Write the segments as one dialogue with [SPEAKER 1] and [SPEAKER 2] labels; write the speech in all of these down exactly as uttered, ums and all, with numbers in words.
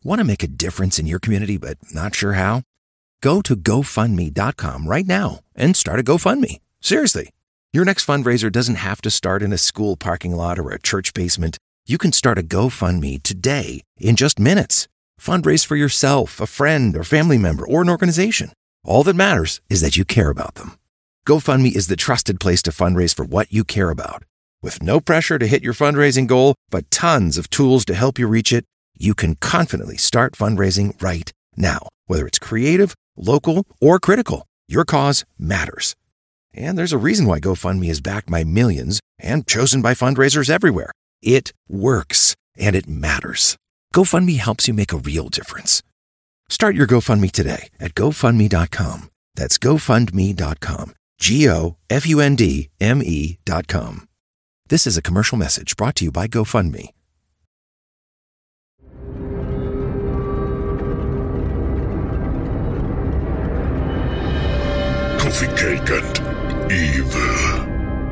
[SPEAKER 1] Want to make a difference in your community but not sure how? Go to go fund me dot com right now and start a GoFundMe. Seriously. Your next fundraiser doesn't have to start in a school parking lot or a church basement. You can start a GoFundMe today in just minutes. Fundraise for yourself, a friend, or family member, or an organization. All that matters is that you care about them. GoFundMe is the trusted place to fundraise for what you care about. With no pressure to hit your fundraising goal, but tons of tools to help you reach it, you can confidently start fundraising right now. Whether it's creative, local, or critical, your cause matters. And there's a reason why GoFundMe is backed by millions and chosen by fundraisers everywhere. It works, and it matters. GoFundMe helps you make a real difference. Start your GoFundMe today at go fund me dot com. That's go fund me dot com. G O F U N D M E dot com. This is a commercial message brought to you by GoFundMe.
[SPEAKER 2] Coffee Cake and Evil.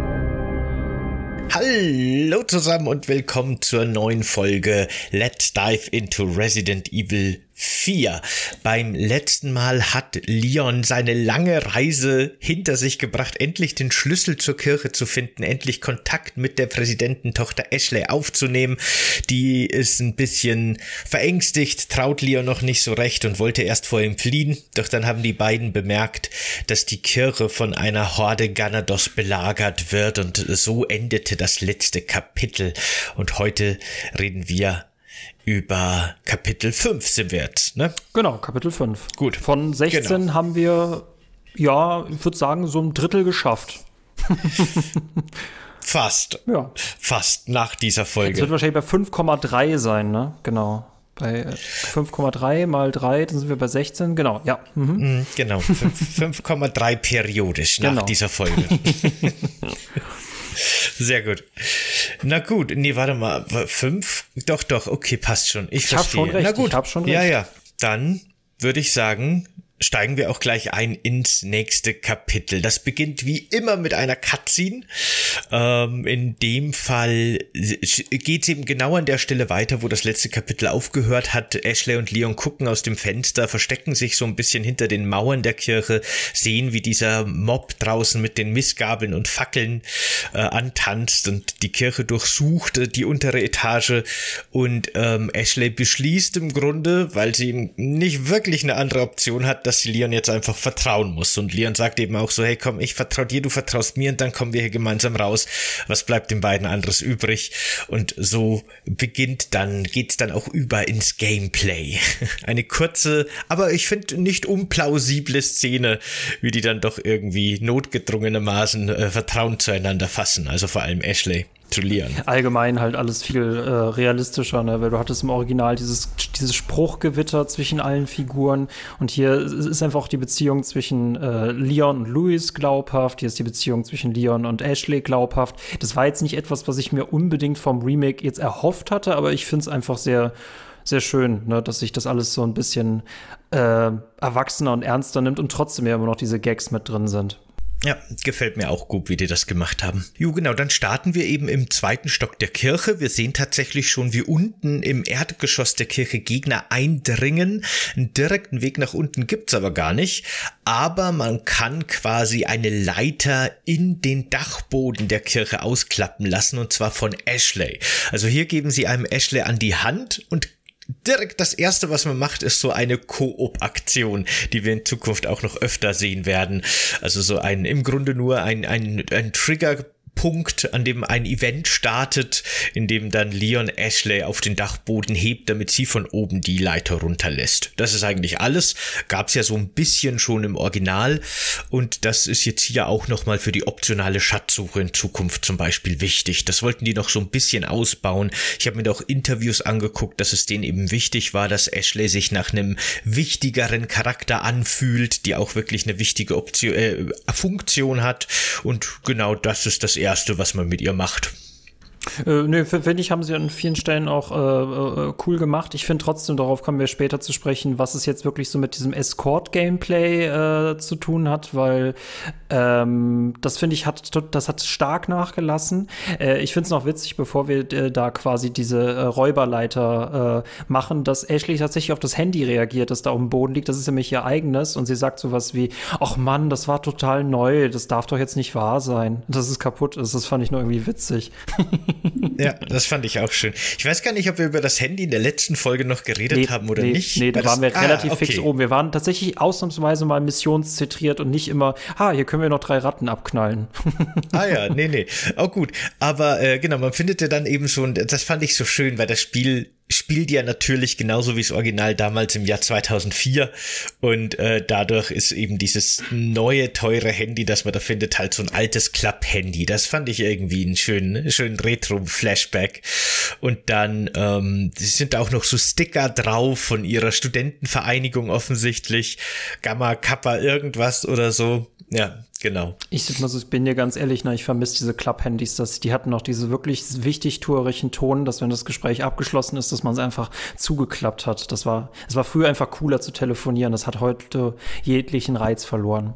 [SPEAKER 3] Hallo zusammen und willkommen zur neuen Folge Let's Dive into Resident Evil vier. Beim letzten Mal hat Leon seine lange Reise hinter sich gebracht, endlich den Schlüssel zur Kirche zu finden, endlich Kontakt mit der Präsidententochter Ashley aufzunehmen. Die ist ein bisschen verängstigt, traut Leon noch nicht so recht und wollte erst vor ihm fliehen. Doch dann haben die beiden bemerkt, dass die Kirche von einer Horde Ganados belagert wird und so endete das letzte Kapitel. Und heute reden wir über Kapitel fünf sind wir jetzt, ne?
[SPEAKER 4] Genau, Kapitel fünf.
[SPEAKER 3] Gut.
[SPEAKER 4] Von sechzehn genau. Haben wir, ja, ich würde sagen, so ein Drittel geschafft.
[SPEAKER 3] Fast.
[SPEAKER 4] Ja.
[SPEAKER 3] Fast nach dieser Folge.
[SPEAKER 4] Es wird wahrscheinlich bei fünf Komma drei sein, ne? Genau. Bei fünf Komma drei mal drei, dann sind wir bei sechzehn, genau, ja. Mhm.
[SPEAKER 3] Genau, fünf Komma drei periodisch nach genau. dieser Folge. Sehr gut. Na gut, nee, warte mal, fünf? Doch, doch, okay, passt schon. Ich, ich verstehe.
[SPEAKER 4] Hab schon recht,
[SPEAKER 3] Na gut,
[SPEAKER 4] ich hab schon recht.
[SPEAKER 3] Ja, ja, dann würde ich sagen, steigen wir auch gleich ein ins nächste Kapitel. Das beginnt wie immer mit einer Cutscene. Ähm, in dem Fall geht es eben genau an der Stelle weiter, wo das letzte Kapitel aufgehört hat. Ashley und Leon gucken aus dem Fenster, verstecken sich so ein bisschen hinter den Mauern der Kirche, sehen, wie dieser Mob draußen mit den Missgabeln und Fackeln äh, antanzt und die Kirche durchsucht, äh, die untere Etage. Und ähm, Ashley beschließt im Grunde, weil sie nicht wirklich eine andere Option hat, dass sie Leon jetzt einfach vertrauen muss. Und Leon sagt eben auch so, hey komm, ich vertraue dir, du vertraust mir und dann kommen wir hier gemeinsam raus. Was bleibt den beiden anderes übrig? Und so beginnt dann, geht's dann auch über ins Gameplay. Eine kurze, aber ich finde nicht unplausible Szene, wie die dann doch irgendwie notgedrungenermaßen äh, Vertrauen zueinander fassen. Also vor allem Ashley zu Leon.
[SPEAKER 4] Allgemein halt alles viel äh, realistischer, ne? Weil du hattest im Original dieses, dieses Spruchgewitter zwischen allen Figuren und hier ist einfach auch die Beziehung zwischen äh, Leon und Louis glaubhaft, hier ist die Beziehung zwischen Leon und Ashley glaubhaft. Das war jetzt nicht etwas, was ich mir unbedingt vom Remake jetzt erhofft hatte, aber ich finde es einfach sehr sehr schön, ne, dass sich das alles so ein bisschen äh, erwachsener und ernster nimmt und trotzdem ja immer noch diese Gags mit drin sind.
[SPEAKER 3] Ja, gefällt mir auch gut, wie die das gemacht haben. Jo, genau, dann starten wir eben im zweiten Stock der Kirche. Wir sehen tatsächlich schon, wie unten im Erdgeschoss der Kirche Gegner eindringen. Einen direkten Weg nach unten gibt's aber gar nicht. Aber man kann quasi eine Leiter in den Dachboden der Kirche ausklappen lassen, und zwar von Ashley. Also hier geben sie einem Ashley an die Hand und direkt das erste, was man macht, ist so eine Koop-Aktion, die wir in Zukunft auch noch öfter sehen werden. Also so ein, im Grunde nur ein, ein, ein Trigger Punkt, an dem ein Event startet, in dem dann Leon Ashley auf den Dachboden hebt, damit sie von oben die Leiter runterlässt. Das ist eigentlich alles. Gab's ja so ein bisschen schon im Original und das ist jetzt hier auch nochmal für die optionale Schatzsuche in Zukunft zum Beispiel wichtig. Das wollten die noch so ein bisschen ausbauen. Ich habe mir da auch Interviews angeguckt, dass es denen eben wichtig war, dass Ashley sich nach einem wichtigeren Charakter anfühlt, die auch wirklich eine wichtige Option, äh, Funktion hat, und genau das ist das Erste, was man mit ihr macht.
[SPEAKER 4] Äh, ne, finde ich, haben sie an vielen Stellen auch äh, äh, cool gemacht. Ich finde trotzdem, darauf kommen wir später zu sprechen, was es jetzt wirklich so mit diesem Escort-Gameplay äh, zu tun hat, weil ähm, das finde ich, hat das hat stark nachgelassen. Äh, ich finde es noch witzig, bevor wir äh, da quasi diese äh, Räuberleiter äh, machen, dass Ashley tatsächlich auf das Handy reagiert, das da auf dem Boden liegt. Das ist nämlich ihr eigenes und sie sagt sowas wie, ach Mann, das war total neu, das darf doch jetzt nicht wahr sein, dass es kaputt ist. Das fand ich nur irgendwie witzig.
[SPEAKER 3] Ja, das fand ich auch schön. Ich weiß gar nicht, ob wir über das Handy in der letzten Folge noch geredet
[SPEAKER 4] nee,
[SPEAKER 3] haben oder
[SPEAKER 4] nee,
[SPEAKER 3] nicht.
[SPEAKER 4] Nee, da
[SPEAKER 3] war
[SPEAKER 4] waren wir
[SPEAKER 3] das?
[SPEAKER 4] relativ
[SPEAKER 3] ah, okay.
[SPEAKER 4] fix oben. Wir waren tatsächlich ausnahmsweise mal missionszentriert und nicht immer, ha, hier können wir noch drei Ratten abknallen.
[SPEAKER 3] Ah ja, nee, nee. Auch gut. Aber äh, genau, man findet ja dann eben schon, das fand ich so schön, weil das Spiel spielt ja natürlich genauso wie das Original damals im Jahr zweitausendvier und äh, dadurch ist eben dieses neue, teure Handy, das man da findet, halt so ein altes Klapp-Handy. Das fand ich irgendwie einen schönen, schönen Retro-Flashback. Und dann ähm, sind auch noch so Sticker drauf von ihrer Studentenvereinigung offensichtlich. Gamma, Kappa, irgendwas oder so. Ja, genau.
[SPEAKER 4] Ich, also ich bin dir ganz ehrlich, na, ich vermisse diese Klapp-Handys. Das, die hatten noch diese wirklich wichtig tuerigen Ton, dass wenn das Gespräch abgeschlossen ist, dass man es einfach zugeklappt hat. Das war, es war früher einfach cooler zu telefonieren. Das hat heute jeglichen Reiz verloren.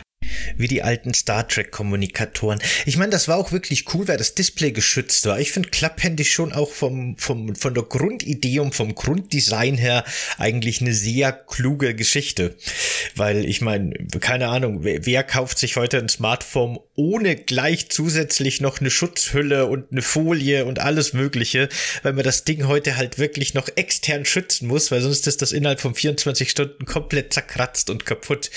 [SPEAKER 3] Wie die alten Star Trek-Kommunikatoren. Ich meine, das war auch wirklich cool, weil das Display geschützt war. Ich finde Klapphandy schon auch vom, vom, von der Grundidee und vom Grunddesign her eigentlich eine sehr kluge Geschichte. Weil ich meine, keine Ahnung, wer, wer kauft sich heute ein Smartphone ohne gleich zusätzlich noch eine Schutzhülle und eine Folie und alles Mögliche, weil man das Ding heute halt wirklich noch extern schützen muss, weil sonst ist das innerhalb von vierundzwanzig Stunden komplett zerkratzt und kaputt.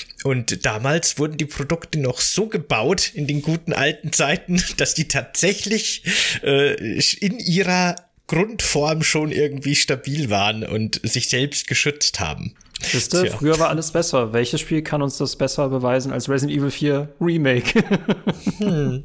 [SPEAKER 3] Und damals wurden die Produkte noch so gebaut in den guten alten Zeiten, dass die tatsächlich äh, in ihrer Grundform schon irgendwie stabil waren und sich selbst geschützt haben.
[SPEAKER 4] Siehste, früher war alles besser. Welches Spiel kann uns das besser beweisen als Resident Evil vier Remake? hm.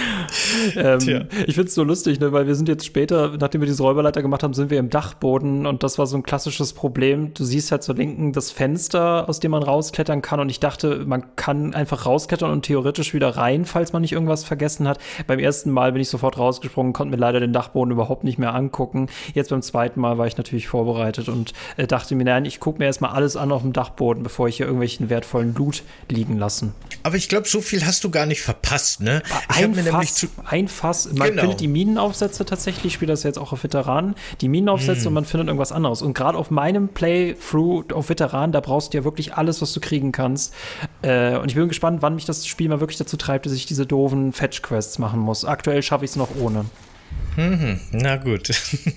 [SPEAKER 4] ähm, ich find's so lustig, ne, weil wir sind jetzt später, nachdem wir diese Räuberleiter gemacht haben, sind wir im Dachboden und das war so ein klassisches Problem. Du siehst halt zur Linken das Fenster, aus dem man rausklettern kann und ich dachte, man kann einfach rausklettern und theoretisch wieder rein, falls man nicht irgendwas vergessen hat. Beim ersten Mal bin ich sofort rausgesprungen, konnte mir leider den Dachboden überhaupt nicht mehr angucken. Jetzt beim zweiten Mal war ich natürlich vorbereitet und äh, dachte mir, nein, ich gucke mir erstmal alles an auf dem Dachboden, bevor ich hier irgendwelchen wertvollen Loot liegen lassen.
[SPEAKER 3] Aber ich glaube, so viel hast du gar nicht verpasst, ne? Ich
[SPEAKER 4] ein,
[SPEAKER 3] mir
[SPEAKER 4] Fass, zu ein Fass, man genau. findet die Minenaufsätze tatsächlich, ich spiele das jetzt auch auf Veteranen, die Minenaufsätze hm. und man findet irgendwas anderes. Und gerade auf meinem Playthrough auf Veteranen, da brauchst du ja wirklich alles, was du kriegen kannst. Äh, und ich bin gespannt, wann mich das Spiel mal wirklich dazu treibt, dass ich diese doofen Fetch-Quests machen muss. Aktuell schaffe ich es noch ohne.
[SPEAKER 3] Mhm, na gut.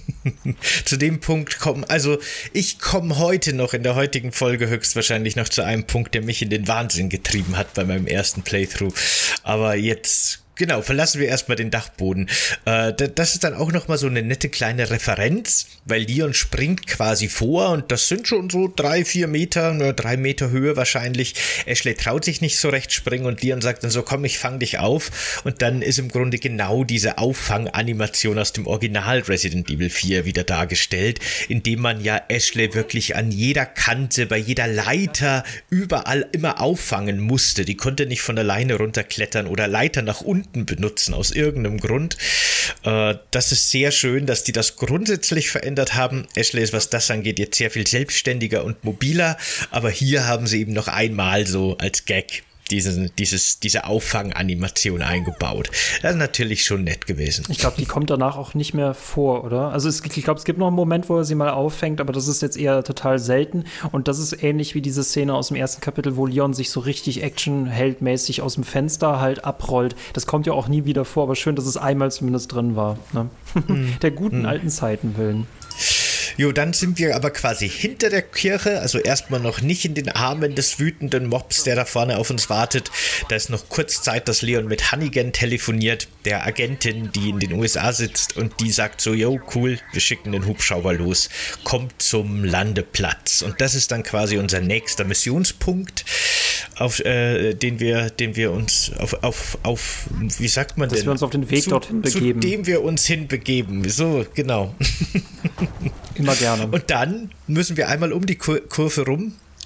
[SPEAKER 3] Zu dem Punkt kommen, also ich komme heute noch in der heutigen Folge höchstwahrscheinlich noch zu einem Punkt, der mich in den Wahnsinn getrieben hat bei meinem ersten Playthrough. Aber jetzt Genau, verlassen wir erstmal den Dachboden. Äh, das ist dann auch nochmal so eine nette kleine Referenz, weil Leon springt quasi vor und das sind schon so drei, vier Meter, nur drei Meter Höhe wahrscheinlich. Ashley traut sich nicht so recht springen und Leon sagt dann so, komm, ich fang dich auf. Und dann ist im Grunde genau diese Auffanganimation aus dem Original Resident Evil vier wieder dargestellt, indem man ja Ashley wirklich an jeder Kante, bei jeder Leiter, überall immer auffangen musste. Die konnte nicht von alleine runterklettern oder Leiter nach unten benutzen, aus irgendeinem Grund. Äh, das ist sehr schön, dass die das grundsätzlich verändert haben. Ashley ist, was das angeht, jetzt sehr viel selbstständiger und mobiler, aber hier haben sie eben noch einmal so als Gag Diese, dieses, diese Auffanganimation eingebaut. Das ist natürlich schon nett gewesen.
[SPEAKER 4] Ich glaube, die kommt danach auch nicht mehr vor, oder? Also es, ich glaube, es gibt noch einen Moment, wo er sie mal auffängt, aber das ist jetzt eher total selten. Und das ist ähnlich wie diese Szene aus dem ersten Kapitel, wo Leon sich so richtig Action-Heldmäßig aus dem Fenster halt abrollt. Das kommt ja auch nie wieder vor, aber schön, dass es einmal zumindest drin war. Ne? Mm. Der guten mm. alten Zeiten willen.
[SPEAKER 3] Jo, dann sind wir aber quasi hinter der Kirche, also erstmal noch nicht in den Armen des wütenden Mobs, der da vorne auf uns wartet. Da ist noch kurz Zeit, dass Leon mit Hannigan telefoniert, der Agentin, die in den U S A sitzt, und die sagt so, jo, cool, wir schicken den Hubschrauber los, kommt zum Landeplatz. Und das ist dann quasi unser nächster Missionspunkt, auf äh, den wir, den wir uns auf, auf, auf, wie sagt man
[SPEAKER 4] dass
[SPEAKER 3] denn?
[SPEAKER 4] Dass wir uns auf den Weg
[SPEAKER 3] zu,
[SPEAKER 4] dorthin begeben.
[SPEAKER 3] Zu dem wir uns hinbegeben. So, genau.
[SPEAKER 4] Immer gerne.
[SPEAKER 3] Und dann müssen wir einmal um die Kur- Kurve rum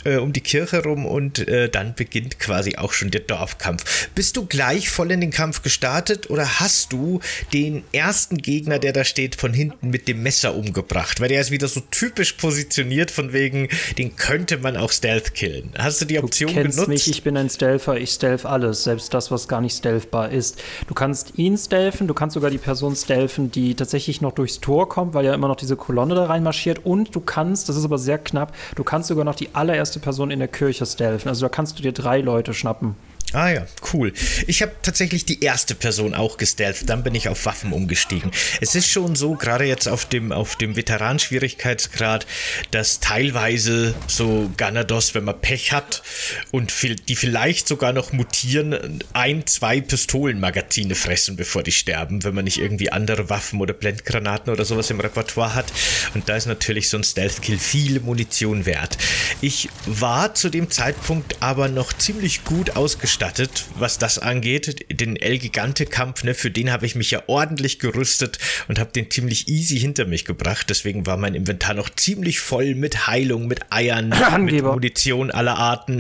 [SPEAKER 3] äh, um die Kirche rum und äh, dann beginnt quasi auch schon der Dorfkampf. Bist du gleich voll in den Kampf gestartet oder hast du den ersten Gegner, der da steht, von hinten mit dem Messer umgebracht? Weil der ist wieder so typisch positioniert von wegen, den könnte man auch Stealth killen. Hast du die Option genutzt?
[SPEAKER 4] Du kennst mich, ich bin ein Stealther, ich stealth alles, selbst das, was gar nicht stealthbar ist. Du kannst ihn stealthen, du kannst sogar die Person stealthen, die tatsächlich noch durchs Tor kommt, weil ja immer noch diese Kolonne da reinmarschiert, und du kannst, das ist aber sehr knapp, du kannst sogar noch die allererste Person in der Kirche stealthen. Also da kannst du dir drei Leute schnappen.
[SPEAKER 3] Ah ja, cool. Ich habe tatsächlich die erste Person auch gestealtht, dann bin ich auf Waffen umgestiegen. Es ist schon so, gerade jetzt auf dem, auf dem Veteran-Schwierigkeitsgrad, dass teilweise so Ganados, wenn man Pech hat und die vielleicht sogar noch mutieren, ein, zwei Pistolenmagazine fressen, bevor die sterben, wenn man nicht irgendwie andere Waffen oder Blendgranaten oder sowas im Repertoire hat. Und da ist natürlich so ein Stealth-Kill viele Munition wert. Ich war zu dem Zeitpunkt aber noch ziemlich gut ausgestattet, was das angeht. Den El Gigante-Kampf, ne, für den habe ich mich ja ordentlich gerüstet und habe den ziemlich easy hinter mich gebracht. Deswegen war mein Inventar noch ziemlich voll mit Heilung, mit Eiern, mit Munition aller Arten.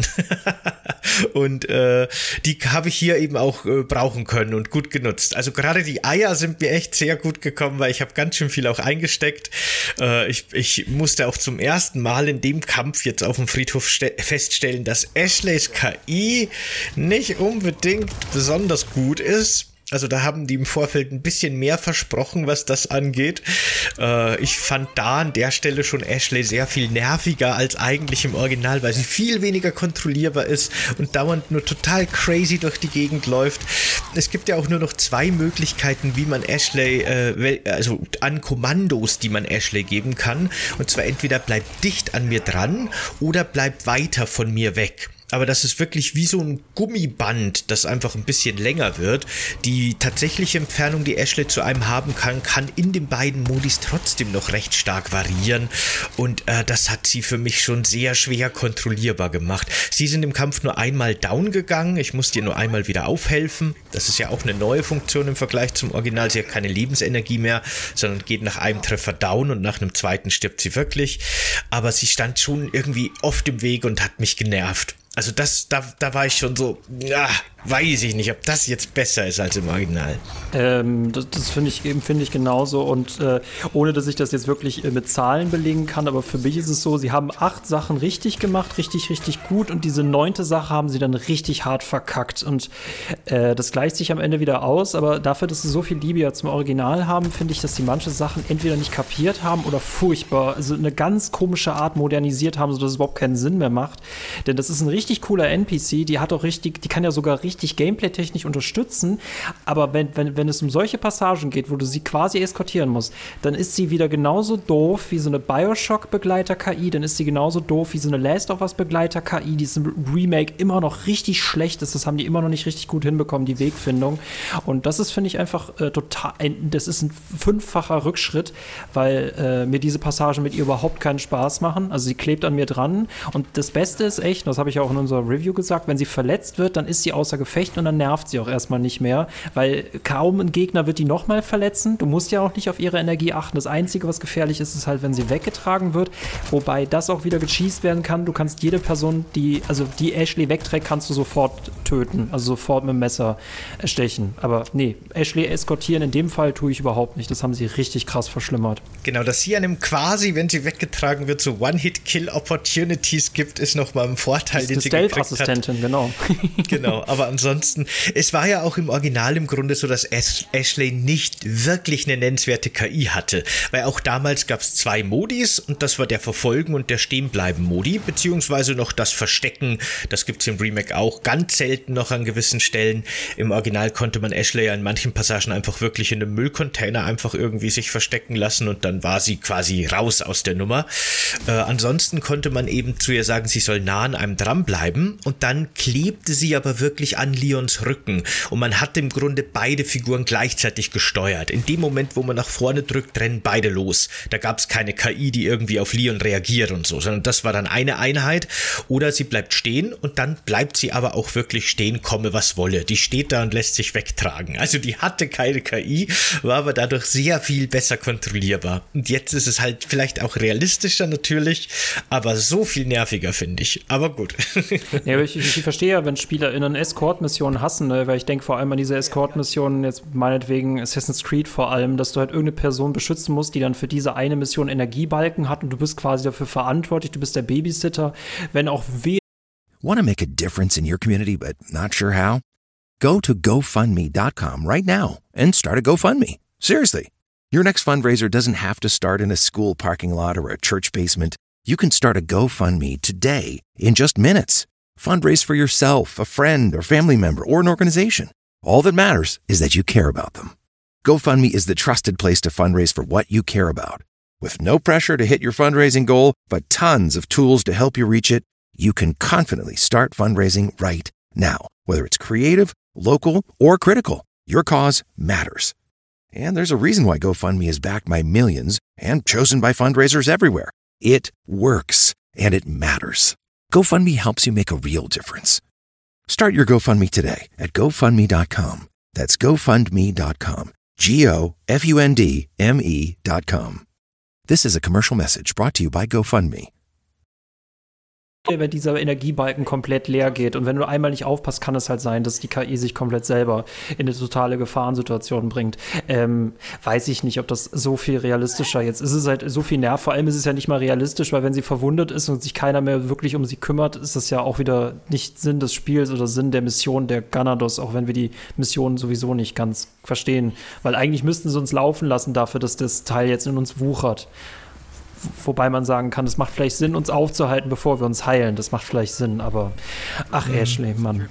[SPEAKER 3] Und äh, die habe ich hier eben auch äh, brauchen können und gut genutzt. Also gerade die Eier sind mir echt sehr gut gekommen, weil ich habe ganz schön viel auch eingesteckt. Äh, ich, ich musste auch zum ersten Mal in dem Kampf jetzt auf dem Friedhof ste- feststellen, dass Ashleys K I nicht unbedingt besonders gut ist. Also da haben die im Vorfeld ein bisschen mehr versprochen, was das angeht. Äh, ich fand da an der Stelle schon Ashley sehr viel nerviger als eigentlich im Original, weil sie viel weniger kontrollierbar ist und dauernd nur total crazy durch die Gegend läuft. Es gibt ja auch nur noch zwei Möglichkeiten, wie man Ashley, äh, also an Kommandos, die man Ashley geben kann. Und zwar entweder bleibt dicht an mir dran oder bleibt weiter von mir weg. Aber das ist wirklich wie so ein Gummiband, das einfach ein bisschen länger wird. Die tatsächliche Entfernung, die Ashley zu einem haben kann, kann in den beiden Modis trotzdem noch recht stark variieren. Und äh, das hat sie für mich schon sehr schwer kontrollierbar gemacht. Sie sind im Kampf nur einmal down gegangen. Ich musste ihr nur einmal wieder aufhelfen. Das ist ja auch eine neue Funktion im Vergleich zum Original. Sie hat keine Lebensenergie mehr, sondern geht nach einem Treffer down und nach einem zweiten stirbt sie wirklich. Aber sie stand schon irgendwie oft im Weg und hat mich genervt. Also das, da, da war ich schon so, ja, weiß ich nicht, ob das jetzt besser ist als im Original.
[SPEAKER 4] Ähm, das das finde ich, find ich genauso, und äh, ohne, dass ich das jetzt wirklich äh, mit Zahlen belegen kann, aber für mich ist es so, sie haben acht Sachen richtig gemacht, richtig, richtig gut, und diese neunte Sache haben sie dann richtig hart verkackt, und äh, das gleicht sich am Ende wieder aus, aber dafür, dass sie so viel Liebe ja zum Original haben, finde ich, dass sie manche Sachen entweder nicht kapiert haben oder furchtbar, also eine ganz komische Art modernisiert haben, sodass es überhaupt keinen Sinn mehr macht, denn das ist ein richtig cooler N P C, die hat auch richtig, die kann ja sogar richtig gameplay-technisch unterstützen, aber wenn, wenn, wenn es um solche Passagen geht, wo du sie quasi eskortieren musst, dann ist sie wieder genauso doof wie so eine Bioshock-Begleiter-K I, dann ist sie genauso doof wie so eine Last of Us-Begleiter-K I, die ist im Remake immer noch richtig schlecht ist, das haben die immer noch nicht richtig gut hinbekommen, die Wegfindung, und das ist, finde ich, einfach äh, total, ein, das ist ein fünffacher Rückschritt, weil äh, mir diese Passagen mit ihr überhaupt keinen Spaß machen, also sie klebt an mir dran, und das Beste ist echt, das habe ich auch in unserer Review gesagt, wenn sie verletzt wird, dann ist sie außer Gefecht und dann nervt sie auch erstmal nicht mehr, weil kaum ein Gegner wird die nochmal verletzen. Du musst ja auch nicht auf ihre Energie achten. Das Einzige, was gefährlich ist, ist halt, wenn sie weggetragen wird, wobei das auch wieder gecheased werden kann. Du kannst jede Person, die, also die Ashley wegträgt, kannst du sofort töten, also sofort mit dem Messer stechen. Aber nee, Ashley eskortieren in dem Fall tue ich überhaupt nicht. Das haben sie richtig krass verschlimmert.
[SPEAKER 3] Genau, dass sie einem quasi, wenn sie weggetragen wird, so One-Hit-Kill-Opportunities gibt, ist nochmal ein Vorteil, den sie gekriegt hat.
[SPEAKER 4] Stealth-Assistentin, genau.
[SPEAKER 3] Genau, aber ansonsten, es war ja auch im Original im Grunde so, dass Ashley nicht wirklich eine nennenswerte K I hatte, weil auch damals gab es zwei Modis, und das war der Verfolgen- und der Stehenbleiben-Modi, beziehungsweise noch das Verstecken, das gibt es im Remake auch, ganz selten noch an gewissen Stellen. Im Original konnte man Ashley ja in manchen Passagen einfach wirklich in einem Müllcontainer einfach irgendwie sich verstecken lassen, und dann war sie quasi raus aus der Nummer. Äh, ansonsten konnte man eben zu ihr sagen, sie soll nah an einem dranbleiben, und dann klebte sie aber wirklich wirklich an Leons Rücken und man hat im Grunde beide Figuren gleichzeitig gesteuert. In dem Moment, wo man nach vorne drückt, rennen beide los. Da gab es keine K I, die irgendwie auf Leon reagiert und so, sondern das war dann eine Einheit. Oder sie bleibt stehen und dann bleibt sie aber auch wirklich stehen, komme was wolle. Die steht da und lässt sich wegtragen. Also die hatte keine K I, war aber dadurch sehr viel besser kontrollierbar. Und jetzt ist es halt vielleicht auch realistischer natürlich, aber so viel nerviger, finde ich. Aber gut.
[SPEAKER 4] Ja, aber ich, ich, ich verstehe ja, wenn SpielerInnen Escort-Missionen hassen, ne? Weil ich denke vor allem an diese Escort-Missionen, jetzt meinetwegen Assassin's Creed vor allem, dass du halt irgendeine Person beschützen musst, die dann für diese eine Mission Energiebalken hat und du bist quasi dafür verantwortlich, du bist der Babysitter, wenn auch weh.
[SPEAKER 1] Want to make a difference in your community but not sure how? Go to GoFundMe dot com right now and start a GoFundMe. Seriously. Your next fundraiser doesn't have to start in a school parking lot or a church basement. You can start a GoFundMe today in just minutes. Fundraise for yourself, a friend, or family member, or an organization. All that matters is that you care about them. GoFundMe is the trusted place to fundraise for what you care about. With no pressure to hit your fundraising goal, but tons of tools to help you reach it, you can confidently start fundraising right now. Whether it's creative, local, or critical, your cause matters. And there's a reason why GoFundMe is backed by millions and chosen by fundraisers everywhere. It works, and it matters. GoFundMe helps you make a real difference. Start your GoFundMe today at GoFundMe dot com. That's GoFundMe dot com. G O F U N D M E dot com. This is a commercial message brought to you by GoFundMe.
[SPEAKER 4] Wenn dieser Energiebalken komplett leer geht und wenn du einmal nicht aufpasst, kann es halt sein, dass die K I sich komplett selber in eine totale Gefahrensituation bringt. Ähm, weiß ich nicht, ob das so viel realistischer jetzt ist. Es ist halt so viel Nerv. Vor allem ist es ja nicht mal realistisch, weil wenn sie verwundet ist und sich keiner mehr wirklich um sie kümmert, ist das ja auch wieder nicht Sinn des Spiels oder Sinn der Mission der Ganados, auch wenn wir die Mission sowieso nicht ganz verstehen. Weil eigentlich müssten sie uns laufen lassen dafür, dass das Teil jetzt in uns wuchert. Wobei man sagen kann, es macht vielleicht Sinn, uns aufzuhalten, bevor wir uns heilen. Das macht vielleicht Sinn, aber ach, Ashley, Mann.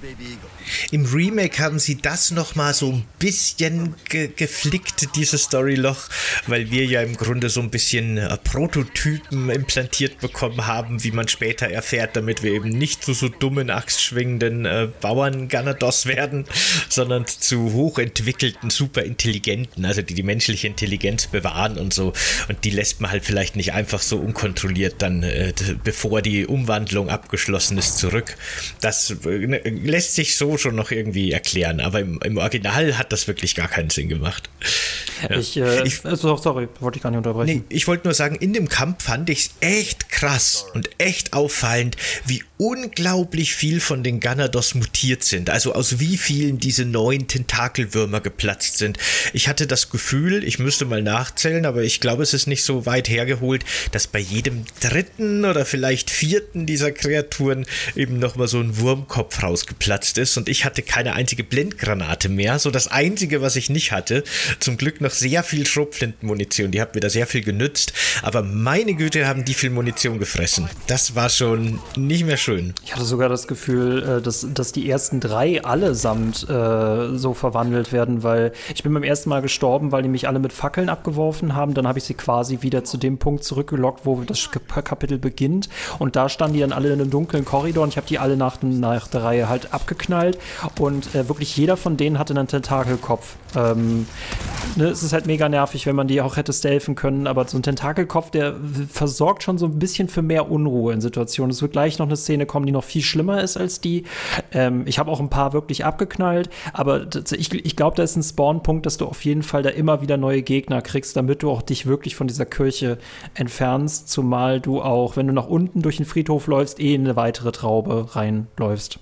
[SPEAKER 3] Im Remake haben sie das nochmal so ein bisschen ge- geflickt, dieses Storyloch, weil wir ja im Grunde so ein bisschen äh, Prototypen implantiert bekommen haben, wie man später erfährt, damit wir eben nicht zu so dummen, axtschwingenden äh, Bauern-Ganados werden, sondern zu hochentwickelten, superintelligenten, also die die menschliche Intelligenz bewahren und so. Und die lässt man halt vielleicht nicht einfach so unkontrolliert dann, äh, bevor die Umwandlung abgeschlossen ist, zurück. Das äh, lässt sich so schon noch irgendwie erklären, aber im, im Original hat das wirklich gar keinen Sinn gemacht. Ja.
[SPEAKER 4] Ich, äh, ich, also, sorry, wollte ich gar nicht unterbrechen.
[SPEAKER 3] Nee, ich wollte nur sagen, in dem Kampf fand ich es echt krass und echt auffallend, wie unglaublich viel von den Ganados mutiert sind, also aus wie vielen diese neuen Tentakelwürmer geplatzt sind. Ich hatte das Gefühl, ich müsste mal nachzählen, aber ich glaube, es ist nicht so weit hergeholt, dass bei jedem dritten oder vielleicht vierten dieser Kreaturen eben nochmal so ein Wurmkopf rausgeplatzt ist und ich hatte keine einzige Blendgranate mehr, so das Einzige, was ich nicht hatte, zum Glück noch sehr viel Schrotflintenmunition, die hat mir da sehr viel genützt, aber meine Güte, haben die viel Munition gefressen. Das war schon nicht mehr schön.
[SPEAKER 4] Ich hatte sogar das Gefühl, dass, dass die ersten drei allesamt äh, so verwandelt werden, weil ich bin beim ersten Mal gestorben, weil die mich alle mit Fackeln abgeworfen haben, dann habe ich sie quasi wieder zu dem Punkt zurückgelockt, wo das Kapitel beginnt und da standen die dann alle in einem dunklen Korridor und ich habe die alle nach, nach der Reihe halt abgeknallt und äh, wirklich jeder von denen hatte einen Tentakelkopf. Ähm, ne, es ist halt mega nervig, wenn man die auch hätte stealthen können, aber so ein Tentakelkopf, der versorgt schon so ein bisschen für mehr Unruhe in Situationen. Es wird gleich noch eine Szene kommen, die noch viel schlimmer ist als die. Ähm, ich habe auch ein paar wirklich abgeknallt, aber ich, ich glaube, da ist ein Spawnpunkt, dass du auf jeden Fall da immer wieder neue Gegner kriegst, damit du auch dich wirklich von dieser Kirche entfernst, zumal du auch, wenn du nach unten durch den Friedhof läufst, eh in eine weitere Traube reinläufst.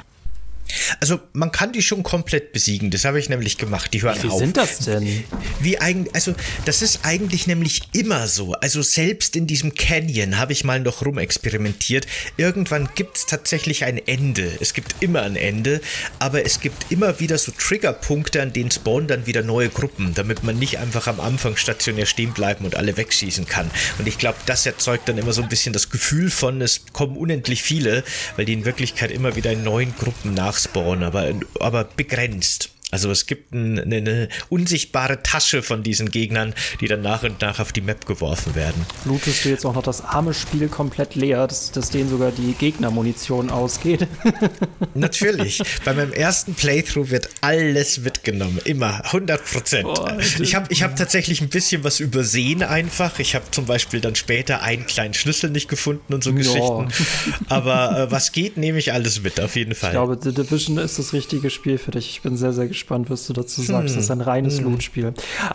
[SPEAKER 3] Also man kann die schon komplett besiegen, das habe ich nämlich gemacht, die hören
[SPEAKER 4] Wie
[SPEAKER 3] auf.
[SPEAKER 4] Wie sind das denn?
[SPEAKER 3] Wie eigentlich, also das ist eigentlich nämlich immer so, also selbst in diesem Canyon habe ich mal noch rumexperimentiert, irgendwann gibt es tatsächlich ein Ende, es gibt immer ein Ende, aber es gibt immer wieder so Triggerpunkte, an denen spawnen dann wieder neue Gruppen, damit man nicht einfach am Anfang stationär stehen bleiben und alle wegschießen kann. Und ich glaube, das erzeugt dann immer so ein bisschen das Gefühl von, es kommen unendlich viele, weil die in Wirklichkeit immer wieder in neuen Gruppen nach spawnen, aber, aber begrenzt. Also es gibt eine, eine unsichtbare Tasche von diesen Gegnern, die dann nach und nach auf die Map geworfen werden.
[SPEAKER 4] Blutest du jetzt auch noch das arme Spiel komplett leer, dass, dass denen sogar die Gegnermunition ausgeht?
[SPEAKER 3] Natürlich. Bei meinem ersten Playthrough wird alles mitgenommen. Immer. hundert Prozent. Ich habe ich hab tatsächlich ein bisschen was übersehen einfach. Ich habe zum Beispiel dann später einen kleinen Schlüssel nicht gefunden und so ja. Geschichten. Aber äh, was geht, nehme ich alles mit, auf jeden Fall.
[SPEAKER 4] Ich glaube, The Division ist das richtige Spiel für dich. Ich bin sehr, sehr gespannt, was du dazu sagst. Hm. Das ist ein reines hm. Loot-Spiel.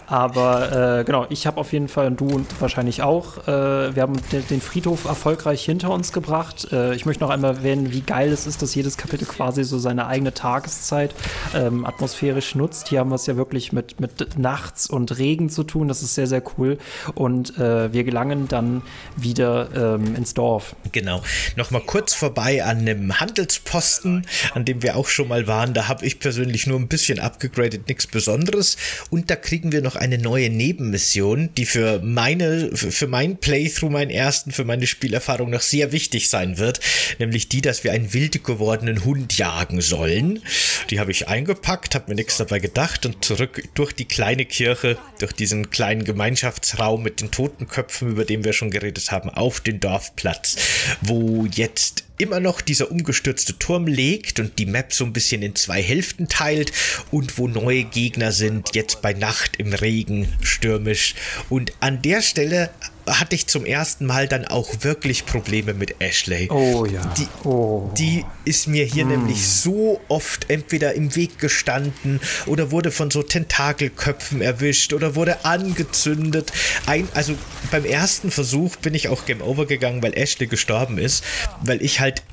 [SPEAKER 4] Aber äh, genau, ich habe auf jeden Fall, und du und wahrscheinlich auch, äh, wir haben den, den Friedhof erfolgreich hinter uns gebracht. Äh, ich möchte noch einmal erwähnen, wie geil es ist, dass jedes Kapitel quasi so seine eigene Tageszeit ähm, atmosphärisch nutzt. Hier haben wir es ja wirklich mit, mit Nachts und Regen zu tun. Das ist sehr, sehr cool. Und äh, wir gelangen dann wieder ähm, ins Dorf.
[SPEAKER 3] Genau. Nochmal kurz vorbei an einem Handelsposten, an dem wir auch schon mal waren. Da habe ich persönlich nur ein bisschen abgegradet, nichts Besonderes. Und da kriegen wir noch eine neue Nebenmission, die für meine, für mein Playthrough, meinen ersten, für meine Spielerfahrung noch sehr wichtig sein wird. Nämlich die, dass wir einen wild gewordenen Hund jagen sollen. Die habe ich eingepackt, habe mir nichts dabei gedacht und zurück durch die kleine Kirche, durch diesen kleinen Gemeinschaftsraum mit den Totenköpfen, über den wir schon geredet haben, auf den Dorfplatz, wo jetzt immer noch dieser umgestürzte Turm liegt und die Map so ein bisschen in zwei Hälften teilt und wo neue Gegner sind, jetzt bei Nacht im Regen, stürmisch. Und an der Stelle hatte ich zum ersten Mal dann auch wirklich Probleme mit Ashley.
[SPEAKER 4] Oh ja.
[SPEAKER 3] Die,
[SPEAKER 4] oh.
[SPEAKER 3] die ist mir hier mm. nämlich so oft entweder im Weg gestanden oder wurde von so Tentakelköpfen erwischt oder wurde angezündet. Ein, also beim ersten Versuch bin ich auch Game Over gegangen, weil Ashley gestorben ist, weil ich halt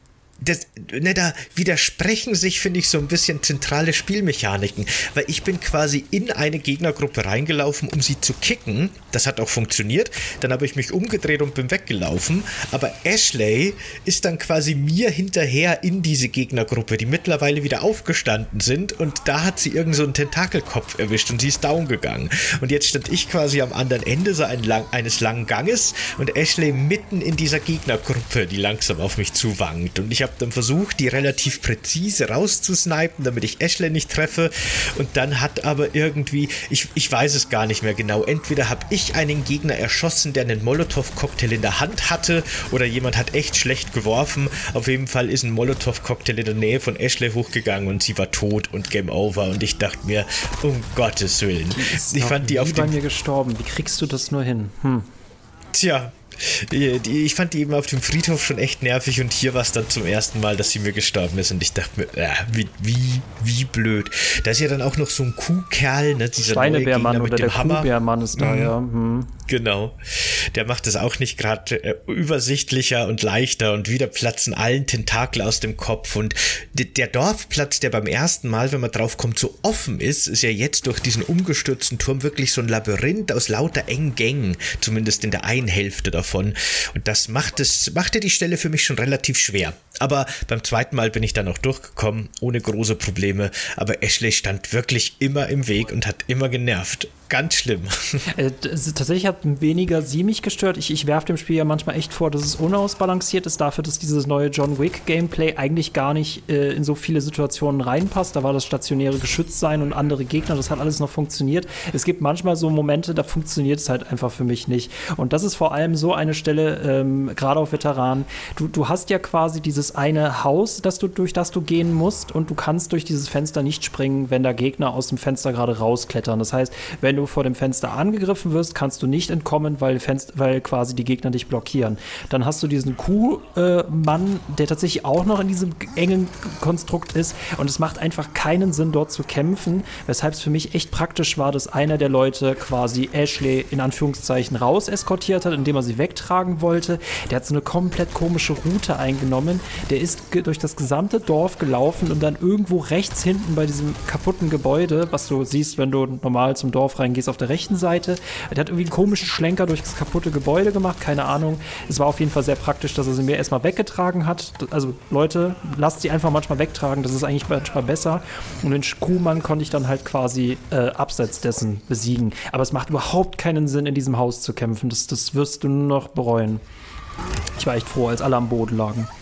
[SPEAKER 3] Das, ne, da widersprechen sich, finde ich, so ein bisschen zentrale Spielmechaniken, weil ich bin quasi in eine Gegnergruppe reingelaufen, um sie zu kicken. Das hat auch funktioniert. Dann habe ich mich umgedreht und bin weggelaufen. Aber Ashley ist dann quasi mir hinterher in diese Gegnergruppe, die mittlerweile wieder aufgestanden sind, und da hat sie irgend so einen Tentakelkopf erwischt und sie ist down gegangen. Und jetzt stand ich quasi am anderen Ende so ein lang, eines langen Ganges und Ashley mitten in dieser Gegnergruppe, die langsam auf mich zuwankt. Und ich habe dann versucht, die relativ präzise rauszusnipen, damit ich Ashley nicht treffe, und dann hat aber irgendwie, ich, ich weiß es gar nicht mehr genau, entweder habe ich einen Gegner erschossen, der einen Molotow-Cocktail in der Hand hatte, oder jemand hat echt schlecht geworfen. Auf jeden Fall ist ein Molotow-Cocktail in der Nähe von Ashley hochgegangen und sie war tot und Game Over, und ich dachte mir, um Gottes Willen.
[SPEAKER 4] Die ist
[SPEAKER 3] ich fand die auf
[SPEAKER 4] bei
[SPEAKER 3] dem
[SPEAKER 4] mir gestorben. Wie kriegst du das nur hin? Hm.
[SPEAKER 3] Tja, Die, die, ich fand die eben auf dem Friedhof schon echt nervig, und hier war es dann zum ersten Mal, dass sie mir gestorben ist, und ich dachte mir, äh, wie, wie, wie blöd. Da ist ja dann auch noch so ein Kuhkerl, ne, dieser
[SPEAKER 4] Schweinebärmann oder
[SPEAKER 3] mit dem
[SPEAKER 4] der
[SPEAKER 3] Hammer.
[SPEAKER 4] Kuhbärmann ist da,
[SPEAKER 3] mhm.
[SPEAKER 4] ja. Mhm.
[SPEAKER 3] Genau. Der macht es auch nicht gerade äh, übersichtlicher und leichter, und wieder platzen allen Tentakel aus dem Kopf, und d- der Dorfplatz, der beim ersten Mal, wenn man drauf kommt, so offen ist, ist ja jetzt durch diesen umgestürzten Turm wirklich so ein Labyrinth aus lauter engen Gängen, zumindest in der einen Hälfte davon. Und das macht es, machte die Stelle für mich schon relativ schwer. Aber beim zweiten Mal bin ich dann auch durchgekommen, ohne große Probleme. Aber Ashley stand wirklich immer im Weg und hat immer genervt. Ganz schlimm.
[SPEAKER 4] Äh, tatsächlich hat weniger sie mich gestört. Ich, ich werfe dem Spiel ja manchmal echt vor, dass es unausbalanciert ist dafür, dass dieses neue John Wick Gameplay eigentlich gar nicht äh, in so viele Situationen reinpasst. Da war das stationäre Geschützsein und andere Gegner, das hat alles noch funktioniert. Es gibt manchmal so Momente, da funktioniert es halt einfach für mich nicht. Und das ist vor allem so eine Stelle, ähm, gerade auf Veteranen. Du, du hast ja quasi dieses eine Haus, das du, durch das du gehen musst, und du kannst durch dieses Fenster nicht springen, wenn da Gegner aus dem Fenster gerade rausklettern. Das heißt, wenn du vor dem Fenster angegriffen wirst, kannst du nicht entkommen, weil, Fenster, weil quasi die Gegner dich blockieren. Dann hast du diesen Kuhmann, äh, der tatsächlich auch noch in diesem engen Konstrukt ist, und es macht einfach keinen Sinn, dort zu kämpfen, weshalb es für mich echt praktisch war, dass einer der Leute quasi Ashley in Anführungszeichen raus eskortiert hat, indem er sie wegtragen wollte. Der hat so eine komplett komische Route eingenommen. Der ist ge- durch das gesamte Dorf gelaufen und dann irgendwo rechts hinten bei diesem kaputten Gebäude, was du siehst, wenn du normal zum Dorf reingehst, auf der rechten Seite. Der hat irgendwie einen komischen Schlenker durch das kaputte Gebäude gemacht, keine Ahnung. Es war auf jeden Fall sehr praktisch, dass er sie mir erstmal weggetragen hat. Also Leute, lasst sie einfach manchmal wegtragen, das ist eigentlich manchmal besser. Und den Kuhmann konnte ich dann halt quasi äh, abseits dessen besiegen. Aber es macht überhaupt keinen Sinn, in diesem Haus zu kämpfen. Das, das wirst du nur noch bereuen. Ich war echt froh, als alle am Boden lagen.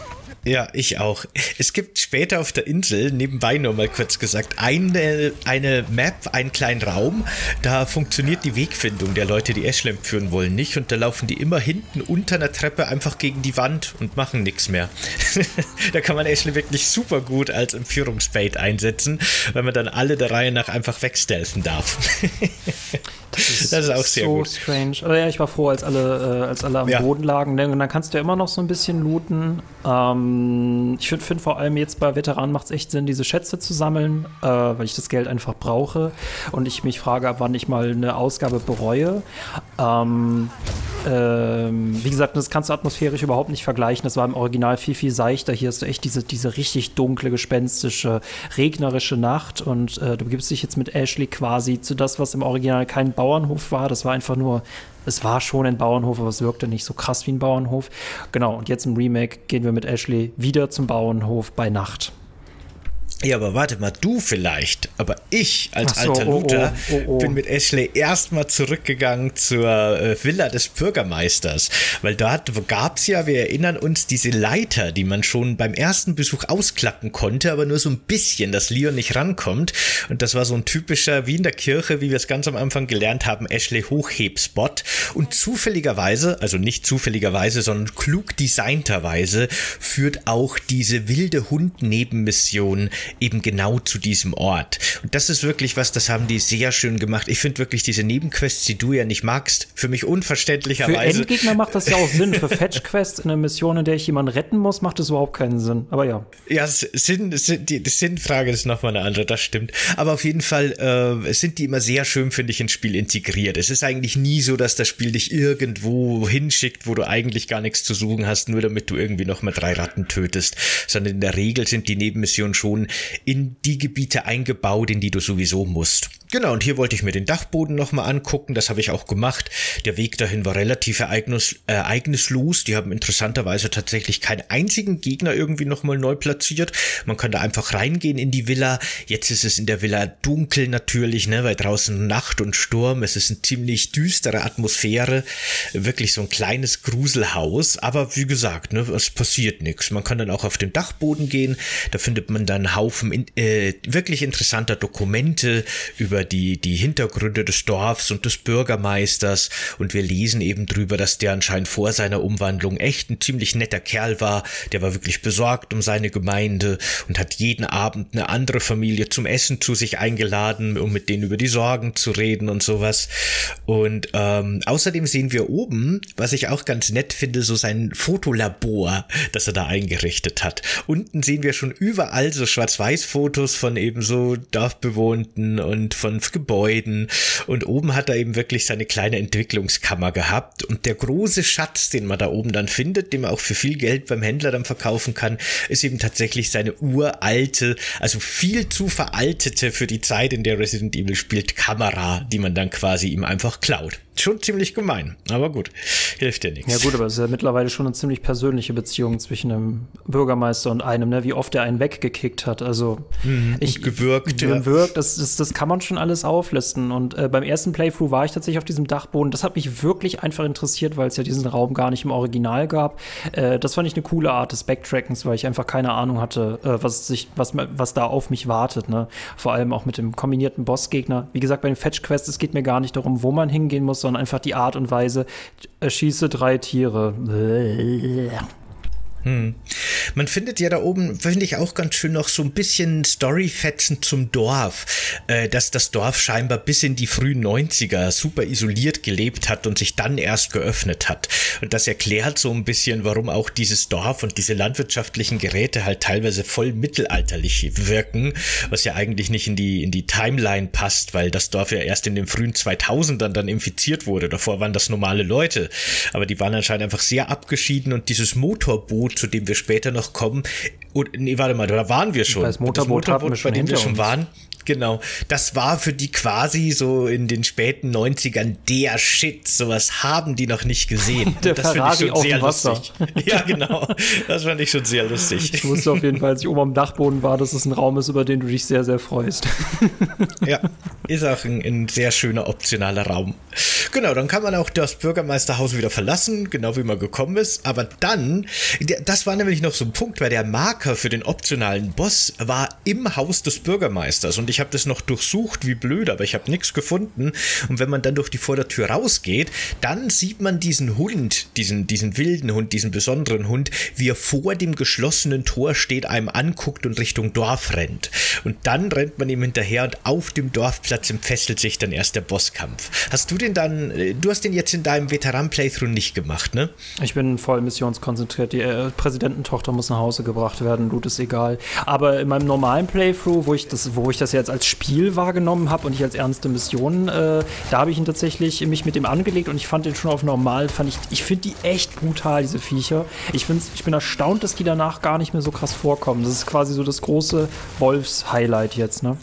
[SPEAKER 3] Ja, ich auch. Es gibt später auf der Insel, nebenbei nur mal kurz gesagt, eine, eine Map, einen kleinen Raum, da funktioniert die Wegfindung der Leute, die Ashley entführen wollen, nicht und da laufen die immer hinten unter einer Treppe einfach gegen die Wand und machen nichts mehr. Da kann man Ashley wirklich super gut als Entführungsbait einsetzen, weil man dann alle der Reihe nach einfach wegstelfen darf.
[SPEAKER 4] Das ist,
[SPEAKER 3] das ist auch sehr
[SPEAKER 4] so
[SPEAKER 3] gut.
[SPEAKER 4] strange. Aber ja, ich war froh, als alle, äh, als alle am
[SPEAKER 3] ja.
[SPEAKER 4] Boden lagen. Und dann kannst du ja immer noch so ein bisschen looten. Ähm, ich finde find vor allem jetzt bei Veteranen macht es echt Sinn, diese Schätze zu sammeln, äh, weil ich das Geld einfach brauche. Und ich mich frage, ab wann ich mal eine Ausgabe bereue. Ähm, ähm, wie gesagt, das kannst du atmosphärisch überhaupt nicht vergleichen. Das war im Original viel, viel seichter. Hier hast du echt diese, diese richtig dunkle, gespenstische, regnerische Nacht. Und äh, du begibst dich jetzt mit Ashley quasi zu das, was im Original kein Bauernhof war. Das war einfach nur, es war schon ein Bauernhof, aber es wirkte nicht so krass wie ein Bauernhof. Genau, und jetzt im Remake gehen wir mit Ashley wieder zum Bauernhof bei Nacht.
[SPEAKER 3] Ja, aber warte mal, du vielleicht, aber ich als
[SPEAKER 4] Ach so,
[SPEAKER 3] alter
[SPEAKER 4] oh,
[SPEAKER 3] Looter
[SPEAKER 4] oh, oh, oh.
[SPEAKER 3] bin mit Ashley erstmal zurückgegangen zur äh, Villa des Bürgermeisters, weil dort gab es ja, wir erinnern uns, diese Leiter, die man schon beim ersten Besuch ausklappen konnte, aber nur so ein bisschen, dass Leon nicht rankommt und das war so ein typischer, wie in der Kirche, wie wir es ganz am Anfang gelernt haben, Ashley Hochhebspot und zufälligerweise, also nicht zufälligerweise, sondern klug designterweise führt auch diese wilde Hund-Nebenmission eben genau zu diesem Ort. Und das ist wirklich was, das haben die sehr schön gemacht. Ich finde wirklich diese Nebenquests, die du ja nicht magst, für mich unverständlicherweise.
[SPEAKER 4] Für Endgegner macht das ja auch Sinn. Für Fetch-Quests in einer Mission, in der ich jemanden retten muss, macht das überhaupt keinen Sinn. Aber ja.
[SPEAKER 3] Ja, Sinn, Sinn, die, die Sinnfrage ist nochmal eine andere, das stimmt. Aber auf jeden Fall äh, sind die immer sehr schön, finde ich, ins Spiel integriert. Es ist eigentlich nie so, dass das Spiel dich irgendwo hinschickt, wo du eigentlich gar nichts zu suchen hast, nur damit du irgendwie nochmal drei Ratten tötest. Sondern in der Regel sind die Nebenmissionen schon in die Gebiete eingebaut, in die du sowieso musst. Genau, und hier wollte ich mir den Dachboden nochmal angucken, das habe ich auch gemacht. Der Weg dahin war relativ ereignis, ereignislos. Die haben interessanterweise tatsächlich keinen einzigen Gegner irgendwie nochmal neu platziert. Man kann da einfach reingehen in die Villa. Jetzt ist es in der Villa dunkel natürlich, ne, weil draußen Nacht und Sturm. Es ist eine ziemlich düstere Atmosphäre. Wirklich so ein kleines Gruselhaus. Aber wie gesagt, ne, es passiert nichts. Man kann dann auch auf den Dachboden gehen. Da findet man dann einen Haufen in, äh, wirklich interessanter Dokumente über die, die Hintergründe des Dorfs und des Bürgermeisters und wir lesen eben drüber, dass der anscheinend vor seiner Umwandlung echt ein ziemlich netter Kerl war, der war wirklich besorgt um seine Gemeinde und hat jeden Abend eine andere Familie zum Essen zu sich eingeladen, um mit denen über die Sorgen zu reden und sowas und ähm, außerdem sehen wir oben, was ich auch ganz nett finde, so sein Fotolabor, das er da eingerichtet hat. Unten sehen wir schon überall so Schwarz-Weiß-Fotos von eben so Dorfbewohnten und von Gebäuden und oben hat er eben wirklich seine kleine Entwicklungskammer gehabt und der große Schatz, den man da oben dann findet, den man auch für viel Geld beim Händler dann verkaufen kann, ist eben tatsächlich seine uralte, also viel zu veraltete für die Zeit, in der Resident Evil spielt, Kamera, die man dann quasi ihm einfach klaut. Schon ziemlich gemein, aber gut, hilft ja nichts.
[SPEAKER 4] Ja gut, aber es ist ja mittlerweile schon eine ziemlich persönliche Beziehung zwischen einem Bürgermeister und einem, ne? Wie oft er einen weggekickt hat. Also
[SPEAKER 3] mhm,
[SPEAKER 4] ich
[SPEAKER 3] gewürgt,
[SPEAKER 4] gewürgt, ja. das, das, das kann man schon alles auflisten. Und äh, beim ersten Playthrough war ich tatsächlich auf diesem Dachboden. Das hat mich wirklich einfach interessiert, weil es ja diesen Raum gar nicht im Original gab. Äh, das fand ich eine coole Art des Backtrackens, weil ich einfach keine Ahnung hatte, äh, was sich, was, was da auf mich wartet. Ne? Vor allem auch mit dem kombinierten Bossgegner. Wie gesagt, bei den Fetch-Quests, es geht mir gar nicht darum, wo man hingehen muss, sondern einfach die Art und Weise, erschieße drei Tiere.
[SPEAKER 3] Hm. Man findet ja da oben, finde ich auch ganz schön, noch so ein bisschen Storyfetzen zum Dorf, äh, dass das Dorf scheinbar bis in die frühen neunziger super isoliert gelebt hat und sich dann erst geöffnet hat. Und das erklärt so ein bisschen, warum auch dieses Dorf und diese landwirtschaftlichen Geräte halt teilweise voll mittelalterlich wirken, was ja eigentlich nicht in die, in die Timeline passt, weil das Dorf ja erst in den frühen zweitausendern dann infiziert wurde. Davor waren das normale Leute, aber die waren anscheinend einfach sehr abgeschieden und dieses Motorboot, zu dem wir später noch kommen. Und, nee, warte mal, da waren wir schon.
[SPEAKER 4] Das Motorboot,
[SPEAKER 3] das Motorboot
[SPEAKER 4] wir schon
[SPEAKER 3] bei dem wir schon
[SPEAKER 4] uns.
[SPEAKER 3] waren. Genau, das war für die quasi so in den späten neunzigern der Shit. Sowas haben die noch nicht gesehen.
[SPEAKER 4] Der
[SPEAKER 3] das
[SPEAKER 4] Ferrari
[SPEAKER 3] finde ich schon
[SPEAKER 4] auf
[SPEAKER 3] sehr
[SPEAKER 4] dem Wasser.
[SPEAKER 3] lustig. Ja, genau. Das fand ich schon sehr lustig.
[SPEAKER 4] Ich wusste auf jeden Fall, als ich oben am Dachboden war, dass es ein Raum ist, über den du dich sehr, sehr freust.
[SPEAKER 3] Ja, ist auch ein, ein sehr schöner optionaler Raum. Genau, dann kann man auch das Bürgermeisterhaus wieder verlassen, genau wie man gekommen ist. Aber dann, das war nämlich noch so ein Punkt, weil der Marker für den optionalen Boss war im Haus des Bürgermeisters. Und ich habe das noch durchsucht, wie blöd, aber ich habe nichts gefunden. Und wenn man dann durch die Vordertür rausgeht, dann sieht man diesen Hund, diesen, diesen wilden Hund, diesen besonderen Hund, wie er vor dem geschlossenen Tor steht, einem anguckt und Richtung Dorf rennt. Und dann rennt man ihm hinterher und auf dem Dorfplatz entfesselt sich dann erst der Bosskampf. Hast du den dann, du hast den jetzt in deinem Veteran-Playthrough nicht gemacht, ne?
[SPEAKER 4] Ich bin voll missionskonzentriert. Die äh, Präsidententochter muss nach Hause gebracht werden, Loot ist egal. Aber in meinem normalen Playthrough, wo ich das, wo ich das jetzt als Spiel wahrgenommen habe und nicht als ernste Mission, äh, da habe ich ihn tatsächlich mich mit dem angelegt und ich fand den schon auf normal, fand ich, ich finde die echt brutal, diese Viecher. Ich, find's, ich bin erstaunt, dass die danach gar nicht mehr so krass vorkommen. Das ist quasi so das große Wolfs-Highlight jetzt, ne?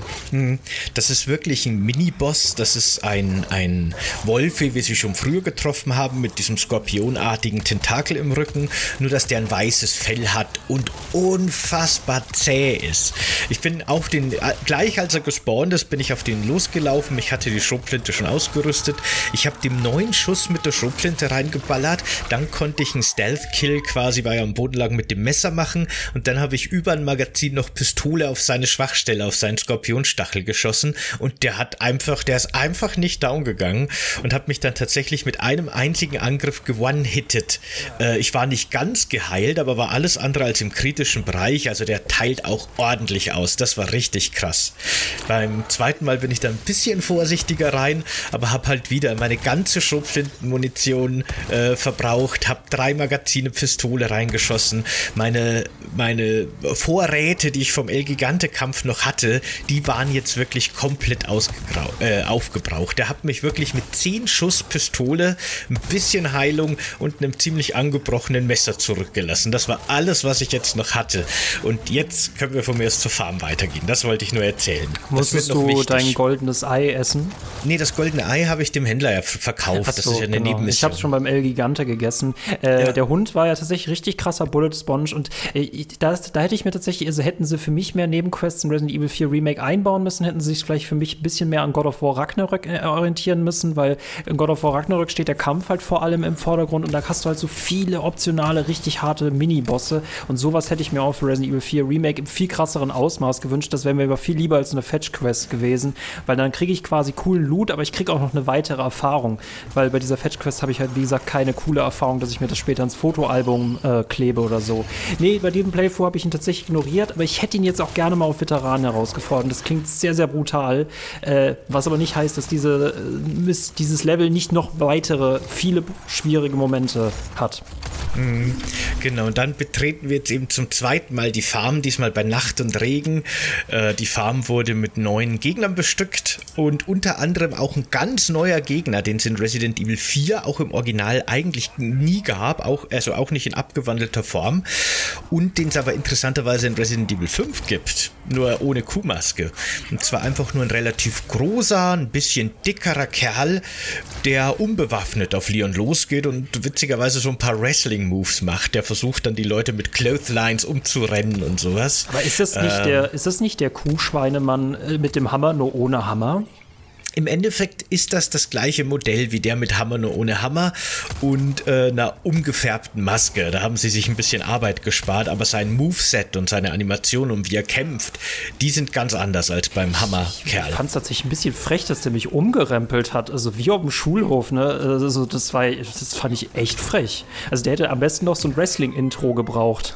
[SPEAKER 3] Das ist wirklich ein Mini-Boss. Das ist ein, ein Wolf, wie wir sie schon früher getroffen haben, mit diesem skorpionartigen Tentakel im Rücken. Nur, dass der ein weißes Fell hat und unfassbar zäh ist. Ich bin auf den, gleich als er gespawnt ist, bin ich auf den losgelaufen. Ich hatte die Schrotflinte schon ausgerüstet. Ich habe dem neuen Schuss mit der Schrotflinte reingeballert. Dann konnte ich einen Stealth-Kill quasi, weil er am Boden lag, mit dem Messer machen. Und dann habe ich über ein Magazin noch Pistole auf seine Schwachstelle, auf seinen Skorpion Stachel geschossen und der hat einfach, der ist einfach nicht down gegangen und hat mich dann tatsächlich mit einem einzigen Angriff gewone-hittet. Äh, ich war nicht ganz geheilt, aber war alles andere als im kritischen Bereich, also der teilt auch ordentlich aus. Das war richtig krass. Beim zweiten Mal bin ich dann ein bisschen vorsichtiger rein, aber habe halt wieder meine ganze Schrotflintenmunition äh, verbraucht, habe drei Magazine Pistole reingeschossen, meine, meine Vorräte, die ich vom El Gigante-Kampf noch hatte, die waren jetzt wirklich komplett äh, aufgebraucht. Der hat mich wirklich mit zehn Schuss Pistole, ein bisschen Heilung und einem ziemlich angebrochenen Messer zurückgelassen. Das war alles, was ich jetzt noch hatte. Und jetzt können wir von mir aus zur Farm weitergehen. Das wollte ich nur erzählen.
[SPEAKER 4] Musstest du wichtig. Dein goldenes Ei essen?
[SPEAKER 3] Nee, das goldene Ei habe ich dem Händler ja verkauft. So, das ist ja eine genau. Nebenmission.
[SPEAKER 4] Ich habe es schon beim El Gigante gegessen. Äh, ja. Der Hund war ja tatsächlich richtig krasser Bullet Sponge und äh, da, da hätte ich mir tatsächlich, also hätten sie für mich mehr Nebenquests in Resident Evil vier Remake einbauen müssen, hätten sie sich vielleicht für mich ein bisschen mehr an God of War Ragnarök äh, orientieren müssen, weil in God of War Ragnarök steht der Kampf halt vor allem im Vordergrund und da hast du halt so viele optionale, richtig harte Mini-Bosse und sowas hätte ich mir auch für Resident Evil vier Remake im viel krasseren Ausmaß gewünscht. Das wäre mir aber viel lieber als eine Fetch-Quest gewesen, weil dann kriege ich quasi coolen Loot, aber ich kriege auch noch eine weitere Erfahrung, weil bei dieser Fetch-Quest habe ich halt, wie gesagt, keine coole Erfahrung, dass ich mir das später ins Fotoalbum äh, klebe oder so. Nee, bei diesem Playthrough habe ich ihn tatsächlich ignoriert, aber ich hätte ihn jetzt auch gerne mal auf Veteranen herausgefordert. Das klingt sehr, sehr brutal, äh, was aber nicht heißt, dass diese, äh, dieses Level nicht noch weitere, viele schwierige Momente hat.
[SPEAKER 3] Mhm, genau, und dann betreten wir jetzt eben zum zweiten Mal die Farm, diesmal bei Nacht und Regen. Äh, die Farm wurde mit neuen Gegnern bestückt und unter anderem auch ein ganz neuer Gegner, den es in Resident Evil vier auch im Original eigentlich nie gab, auch, also auch nicht in abgewandelter Form und den es aber interessanterweise in Resident Evil fünf gibt, nur ohne Kuhmaske. Und zwar einfach nur ein relativ großer, ein bisschen dickerer Kerl, der unbewaffnet auf Leon losgeht und witzigerweise so ein paar Wrestling-Moves macht. Der versucht dann die Leute mit Clotheslines umzurennen und sowas.
[SPEAKER 4] Aber ist das nicht, ähm, der, ist das nicht der Kuhschweinemann mit dem Hammer, nur ohne Hammer?
[SPEAKER 3] Im Endeffekt ist das das gleiche Modell wie der mit Hammer, nur ohne Hammer und äh, einer umgefärbten Maske. Da haben sie sich ein bisschen Arbeit gespart, aber sein Moveset und seine Animation und wie er kämpft, die sind ganz anders als beim Hammerkerl.
[SPEAKER 4] Ich fand es tatsächlich ein bisschen frech, dass der mich umgerempelt hat, also wie auf dem Schulhof, ne? Also das war, das fand ich echt frech. Also der hätte am besten noch so ein Wrestling-Intro gebraucht.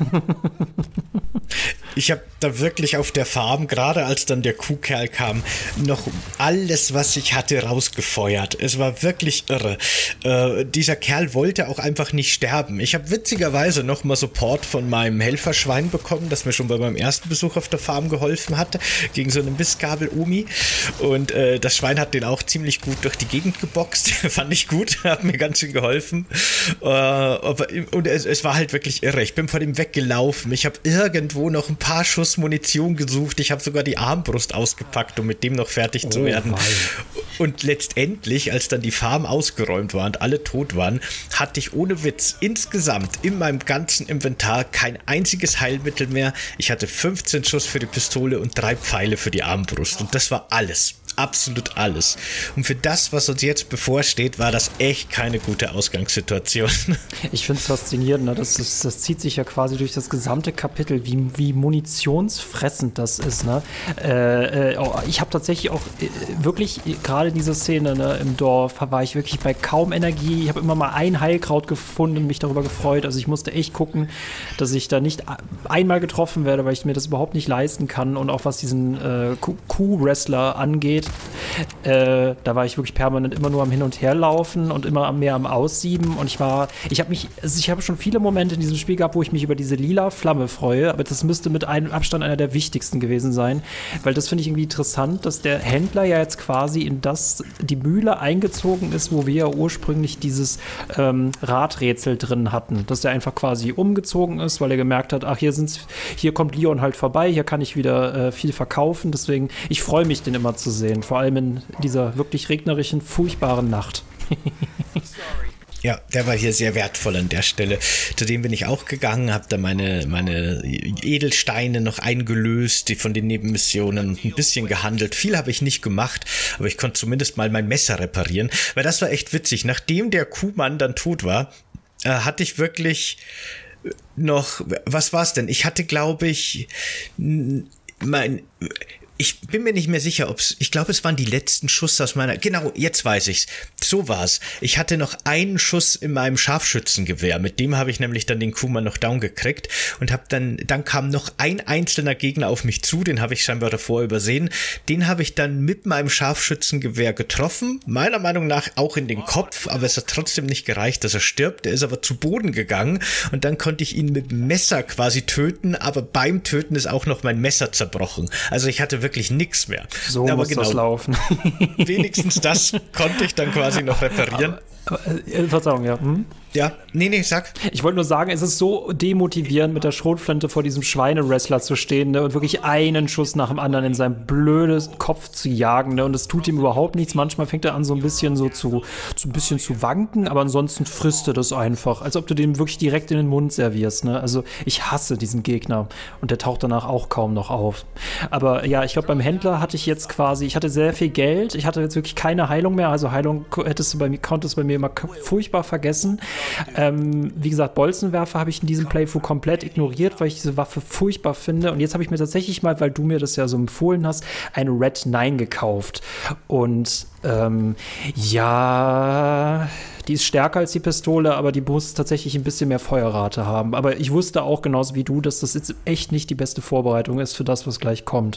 [SPEAKER 3] Ich habe da wirklich auf der Farm, gerade als dann der Kuhkerl kam, noch alles, was ich hatte, rausgefeuert. Es war wirklich irre. Äh, dieser Kerl wollte auch einfach nicht sterben. Ich habe witzigerweise noch mal Support von meinem Helferschwein bekommen, das mir schon bei meinem ersten Besuch auf der Farm geholfen hatte, gegen so eine Mistgabel-Omi. Und äh, das Schwein hat den auch ziemlich gut durch die Gegend geboxt. Fand ich gut, hat mir ganz schön geholfen. Äh, aber, und es, es war halt wirklich irre. Ich bin von ihm weggelaufen. Ich habe irgendwo noch ein paar Schuss Munition gesucht. Ich habe sogar die Armbrust ausgepackt, um mit dem noch fertig zu
[SPEAKER 4] oh,
[SPEAKER 3] werden.
[SPEAKER 4] Mann.
[SPEAKER 3] Und letztendlich, als dann die Farm ausgeräumt war und alle tot waren, hatte ich ohne Witz insgesamt in meinem ganzen Inventar kein einziges Heilmittel mehr. Ich hatte fünfzehn Schuss für die Pistole und drei Pfeile für die Armbrust. Und das war alles. Absolut alles. Und für das, was uns jetzt bevorsteht, war das echt keine gute Ausgangssituation.
[SPEAKER 4] Ich finde es faszinierend, ne? das, ist, das zieht sich ja quasi durch das gesamte Kapitel, wie, wie munitionsfressend das ist. Ne? Äh, äh, ich habe tatsächlich auch äh, wirklich, gerade in dieser Szene ne, im Dorf, war ich wirklich bei kaum Energie. Ich habe immer mal ein Heilkraut gefunden und mich darüber gefreut. Also ich musste echt gucken, dass ich da nicht einmal getroffen werde, weil ich mir das überhaupt nicht leisten kann. Und auch was diesen äh, Kuh-Wrestler angeht, Äh, da war ich wirklich permanent immer nur am Hin- und Herlaufen und immer mehr am Aussieben und ich war, ich habe mich, also ich habe schon viele Momente in diesem Spiel gehabt, wo ich mich über diese lila Flamme freue, aber das müsste mit einem Abstand einer der wichtigsten gewesen sein, weil das finde ich irgendwie interessant, dass der Händler ja jetzt quasi in das, die Mühle eingezogen ist, wo wir ja ursprünglich dieses ähm, Radrätsel drin hatten, dass der einfach quasi umgezogen ist, weil er gemerkt hat, ach, hier sind's, hier kommt Leon halt vorbei, hier kann ich wieder äh, viel verkaufen, deswegen, ich freue mich, den immer zu sehen. Vor allem in dieser wirklich regnerischen, furchtbaren Nacht.
[SPEAKER 3] Ja, der war hier sehr wertvoll an der Stelle. Zudem bin ich auch gegangen, habe da meine, meine Edelsteine noch eingelöst, die von den Nebenmissionen und ein bisschen gehandelt. Viel habe ich nicht gemacht, aber ich konnte zumindest mal mein Messer reparieren, weil das war echt witzig. Nachdem der Kuhmann dann tot war, äh, hatte ich wirklich noch, was war es denn? Ich hatte, glaube ich, mein... Ich bin mir nicht mehr sicher, ob es, ich glaube, es waren die letzten Schuss aus meiner, genau, jetzt weiß ich's. So war's. Ich hatte noch einen Schuss in meinem Scharfschützengewehr, mit dem habe ich nämlich dann den Kuhmann noch down gekriegt und habe dann, dann kam noch ein einzelner Gegner auf mich zu, den habe ich scheinbar davor übersehen. Den habe ich dann mit meinem Scharfschützengewehr getroffen, meiner Meinung nach auch in den Kopf, aber es hat trotzdem nicht gereicht, dass er stirbt. Er ist aber zu Boden gegangen und dann konnte ich ihn mit dem Messer quasi töten, aber beim Töten ist auch noch mein Messer zerbrochen. Also ich hatte wirklich nichts mehr.
[SPEAKER 4] So
[SPEAKER 3] aber
[SPEAKER 4] muss
[SPEAKER 3] genau,
[SPEAKER 4] das laufen.
[SPEAKER 3] Wenigstens das konnte ich dann quasi noch reparieren.
[SPEAKER 4] Aber, aber, äh, Verzeihung, ja. Hm?
[SPEAKER 3] Ja, nee, nee, sag.
[SPEAKER 4] Ich wollte nur sagen, es ist so demotivierend, mit der Schrotflinte vor diesem Schweinewrestler zu stehen, ne, und wirklich einen Schuss nach dem anderen in seinen blödes Kopf zu jagen, ne, und es tut ihm überhaupt nichts. Manchmal fängt er an, so ein bisschen so zu, so ein bisschen zu wanken, aber ansonsten frisst er das einfach, als ob du den wirklich direkt in den Mund servierst, ne. Also ich hasse diesen Gegner und der taucht danach auch kaum noch auf. Aber ja, ich glaube, beim Händler hatte ich jetzt quasi, ich hatte sehr viel Geld, ich hatte jetzt wirklich keine Heilung mehr, also Heilung hättest du bei mir, konntest du bei mir immer furchtbar vergessen. Ähm, wie gesagt, Bolzenwerfer habe ich in diesem Playthrough komplett ignoriert, weil ich diese Waffe furchtbar finde. Und jetzt habe ich mir tatsächlich mal, weil du mir das ja so empfohlen hast, eine Red neun gekauft. Und ähm, ja, die ist stärker als die Pistole, aber die muss tatsächlich ein bisschen mehr Feuerrate haben. Aber ich wusste auch genauso wie du, dass das jetzt echt nicht die beste Vorbereitung ist für das, was gleich kommt.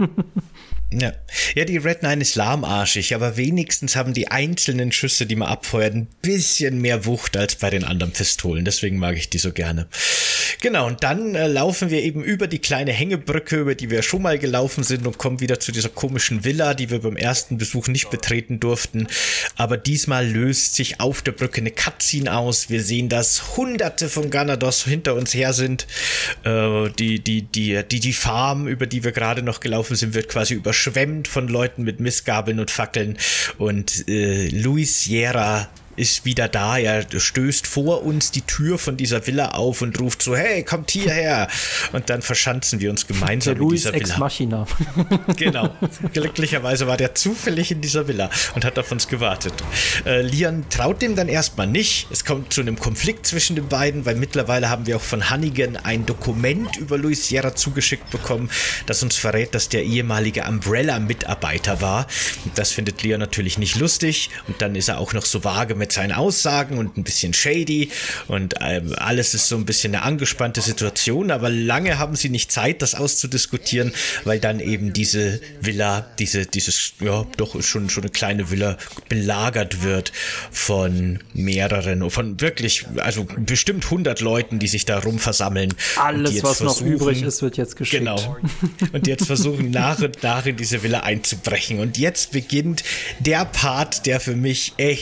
[SPEAKER 3] Ja. ja, die Red neun ist lahmarschig, aber wenigstens haben die einzelnen Schüsse, die man abfeuert, ein bisschen mehr Wucht als bei den anderen Pistolen. Deswegen mag ich die so gerne. Genau, und dann äh, laufen wir eben über die kleine Hängebrücke, über die wir schon mal gelaufen sind und kommen wieder zu dieser komischen Villa, die wir beim ersten Besuch nicht betreten durften. Aber diesmal löst sich auf der Brücke eine Cutscene aus. Wir sehen, dass hunderte von Ganados hinter uns her sind. Äh, die, die, die, die, die Farm, über die wir gerade noch gelaufen sind, wird quasi überschwemmt von Leuten mit Mistgabeln und Fackeln. Und äh, Luis Sierra ist wieder da, er stößt vor uns die Tür von dieser Villa auf und ruft so, hey, kommt hierher. Und dann verschanzen wir uns gemeinsam
[SPEAKER 4] der
[SPEAKER 3] in
[SPEAKER 4] Luis
[SPEAKER 3] dieser
[SPEAKER 4] Ex
[SPEAKER 3] Villa.
[SPEAKER 4] Machina.
[SPEAKER 3] Genau. Glücklicherweise war der zufällig in dieser Villa und hat auf uns gewartet. Äh, Leon traut dem dann erstmal nicht. Es kommt zu einem Konflikt zwischen den beiden, weil mittlerweile haben wir auch von Hannigan ein Dokument über Luis Sierra zugeschickt bekommen, das uns verrät, dass der ehemalige Umbrella-Mitarbeiter war. Und das findet Leon natürlich nicht lustig. Und dann ist er auch noch so vage mit seinen Aussagen und ein bisschen shady und ähm, alles ist so ein bisschen eine angespannte Situation, aber lange haben sie nicht Zeit, das auszudiskutieren, weil dann eben diese Villa, diese, dieses, ja, doch schon, schon eine kleine Villa belagert wird von mehreren, von wirklich, also bestimmt hundert Leuten, die sich da rum versammeln.
[SPEAKER 4] Alles, was noch übrig ist, wird jetzt geschickt.
[SPEAKER 3] Genau. Und jetzt versuchen nach und nach in diese Villa einzubrechen. Und jetzt beginnt der Part, der für mich echt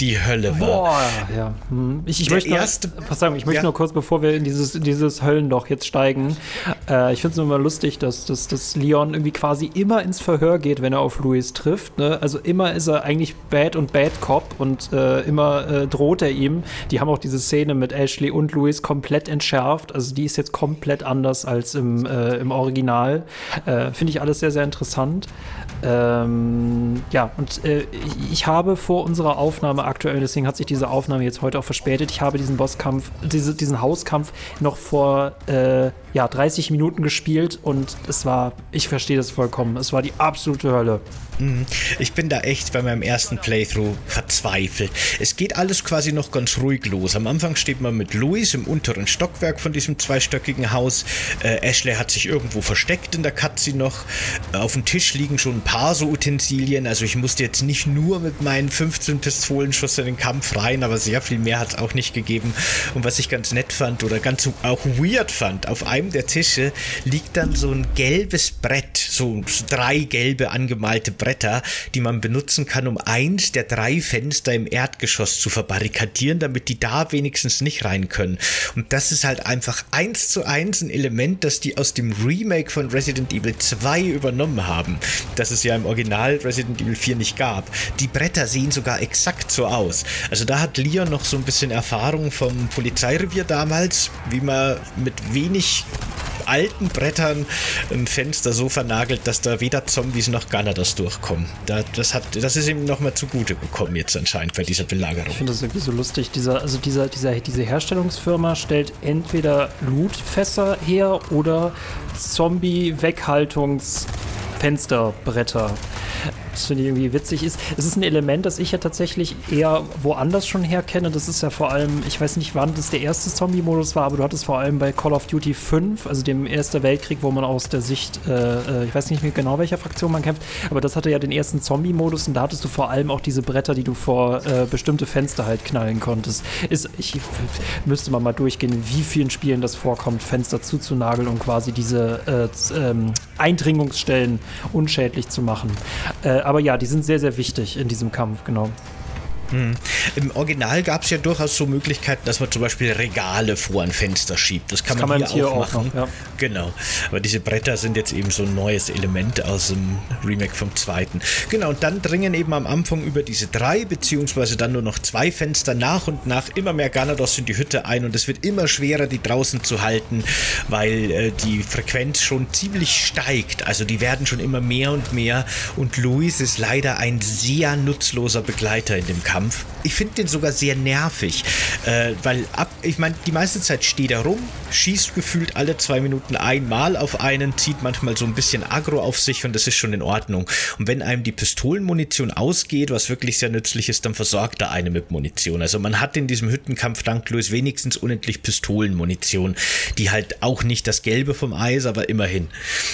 [SPEAKER 3] die Hölle war.
[SPEAKER 4] Boah, ja. Ich, ich möchte,
[SPEAKER 3] erste,
[SPEAKER 4] nur, Verzeihung, ich möchte
[SPEAKER 3] ja.
[SPEAKER 4] nur kurz, bevor wir in dieses, dieses Höllenloch jetzt steigen, äh, ich finde es immer lustig, dass, dass, dass Leon irgendwie quasi immer ins Verhör geht, wenn er auf Louis trifft. Ne? Also immer ist er eigentlich Bad und Bad Cop und äh, immer äh, droht er ihm. Die haben auch diese Szene mit Ashley und Louis komplett entschärft. Also die ist jetzt komplett anders als im, äh, im Original. Äh, finde ich alles sehr, sehr interessant. Ähm, ja, und äh, ich, ich habe vor unserer Aufnahme aktuell, deswegen hat sich diese Aufnahme jetzt heute auch verspätet, ich habe diesen Bosskampf, diese, diesen Hauskampf noch vor äh, ja, dreißig Minuten gespielt und es war, ich verstehe das vollkommen, es war die absolute Hölle.
[SPEAKER 3] Ich bin da echt bei meinem ersten Playthrough verzweifelt. Es geht alles quasi noch ganz ruhig los. Am Anfang steht man mit Louis im unteren Stockwerk von diesem zweistöckigen Haus. Äh, Ashley hat sich irgendwo versteckt in der Cutscene noch. Äh, auf dem Tisch liegen schon ein paar so Utensilien. Also ich musste jetzt nicht nur mit meinen fünfzehn Pistolenschuss in den Kampf rein, aber sehr viel mehr hat es auch nicht gegeben. Und was ich ganz nett fand oder ganz auch weird fand, auf einem der Tische liegt dann so ein gelbes Brett, so drei gelbe angemalte Bretter, die man benutzen kann, um eins der drei Fenster im Erdgeschoss zu verbarrikadieren, damit die da wenigstens nicht rein können. Und das ist halt einfach eins zu eins ein Element, das die aus dem Remake von Resident Evil zwei übernommen haben, das es ja im Original Resident Evil vier nicht gab. Die Bretter sehen sogar exakt so aus. Also da hat Leon noch so ein bisschen Erfahrung vom Polizeirevier damals, wie man mit wenig alten Brettern ein Fenster so vernagelt, dass da weder Zombies noch Ganados durchkommen. Da, das, hat, das ist ihm nochmal zugute gekommen jetzt anscheinend bei dieser Belagerung.
[SPEAKER 4] Ich finde das irgendwie so lustig. Dieser, also dieser, dieser, diese Herstellungsfirma stellt entweder Lootfässer her oder Zombie-Weghaltungs-Fensterbretter. Das finde ich irgendwie witzig. Ist, es ist ein Element, das ich ja tatsächlich eher woanders schon herkenne. Das ist ja vor allem, ich weiß nicht, wann das der erste Zombie-Modus war, aber du hattest vor allem bei Call of Duty fünf, also dem Ersten Weltkrieg, wo man aus der Sicht, äh, ich weiß nicht mehr genau, welcher Fraktion man kämpft, aber das hatte ja den ersten Zombie-Modus und da hattest du vor allem auch diese Bretter, die du vor äh, bestimmte Fenster halt knallen konntest. Ist, ich müsste mal mal durchgehen, in wie vielen Spielen das vorkommt, Fenster zuzunageln, um quasi diese äh, ähm, Eindringungsstellen unschädlich zu machen. Äh, aber ja, die sind sehr, sehr wichtig in diesem Kampf, genau.
[SPEAKER 3] Hm. Im Original gab es ja durchaus so Möglichkeiten, dass man zum Beispiel Regale vor ein Fenster schiebt. Das kann, das man, kann man hier, hier auch, auch machen. Noch, ja. Genau. Aber diese Bretter sind jetzt eben so ein neues Element aus dem Remake vom zweiten. Genau, und dann dringen eben am Anfang über diese drei, beziehungsweise dann nur noch zwei Fenster nach und nach immer mehr Ganados in die Hütte ein und es wird immer schwerer, die draußen zu halten, weil äh, die Frequenz schon ziemlich steigt. Also die werden schon immer mehr und mehr und Louis ist leider ein sehr nutzloser Begleiter in dem Kampf. Ich finde den sogar sehr nervig, äh, weil ab, ich meine, die meiste Zeit steht er rum, schießt gefühlt alle zwei Minuten einmal auf einen, zieht manchmal so ein bisschen Aggro auf sich und das ist schon in Ordnung. Und wenn einem die Pistolenmunition ausgeht, was wirklich sehr nützlich ist, dann versorgt er eine mit Munition. Also man hat in diesem Hüttenkampf dank Louis wenigstens unendlich Pistolenmunition, die halt auch nicht das Gelbe vom Eis, aber immerhin.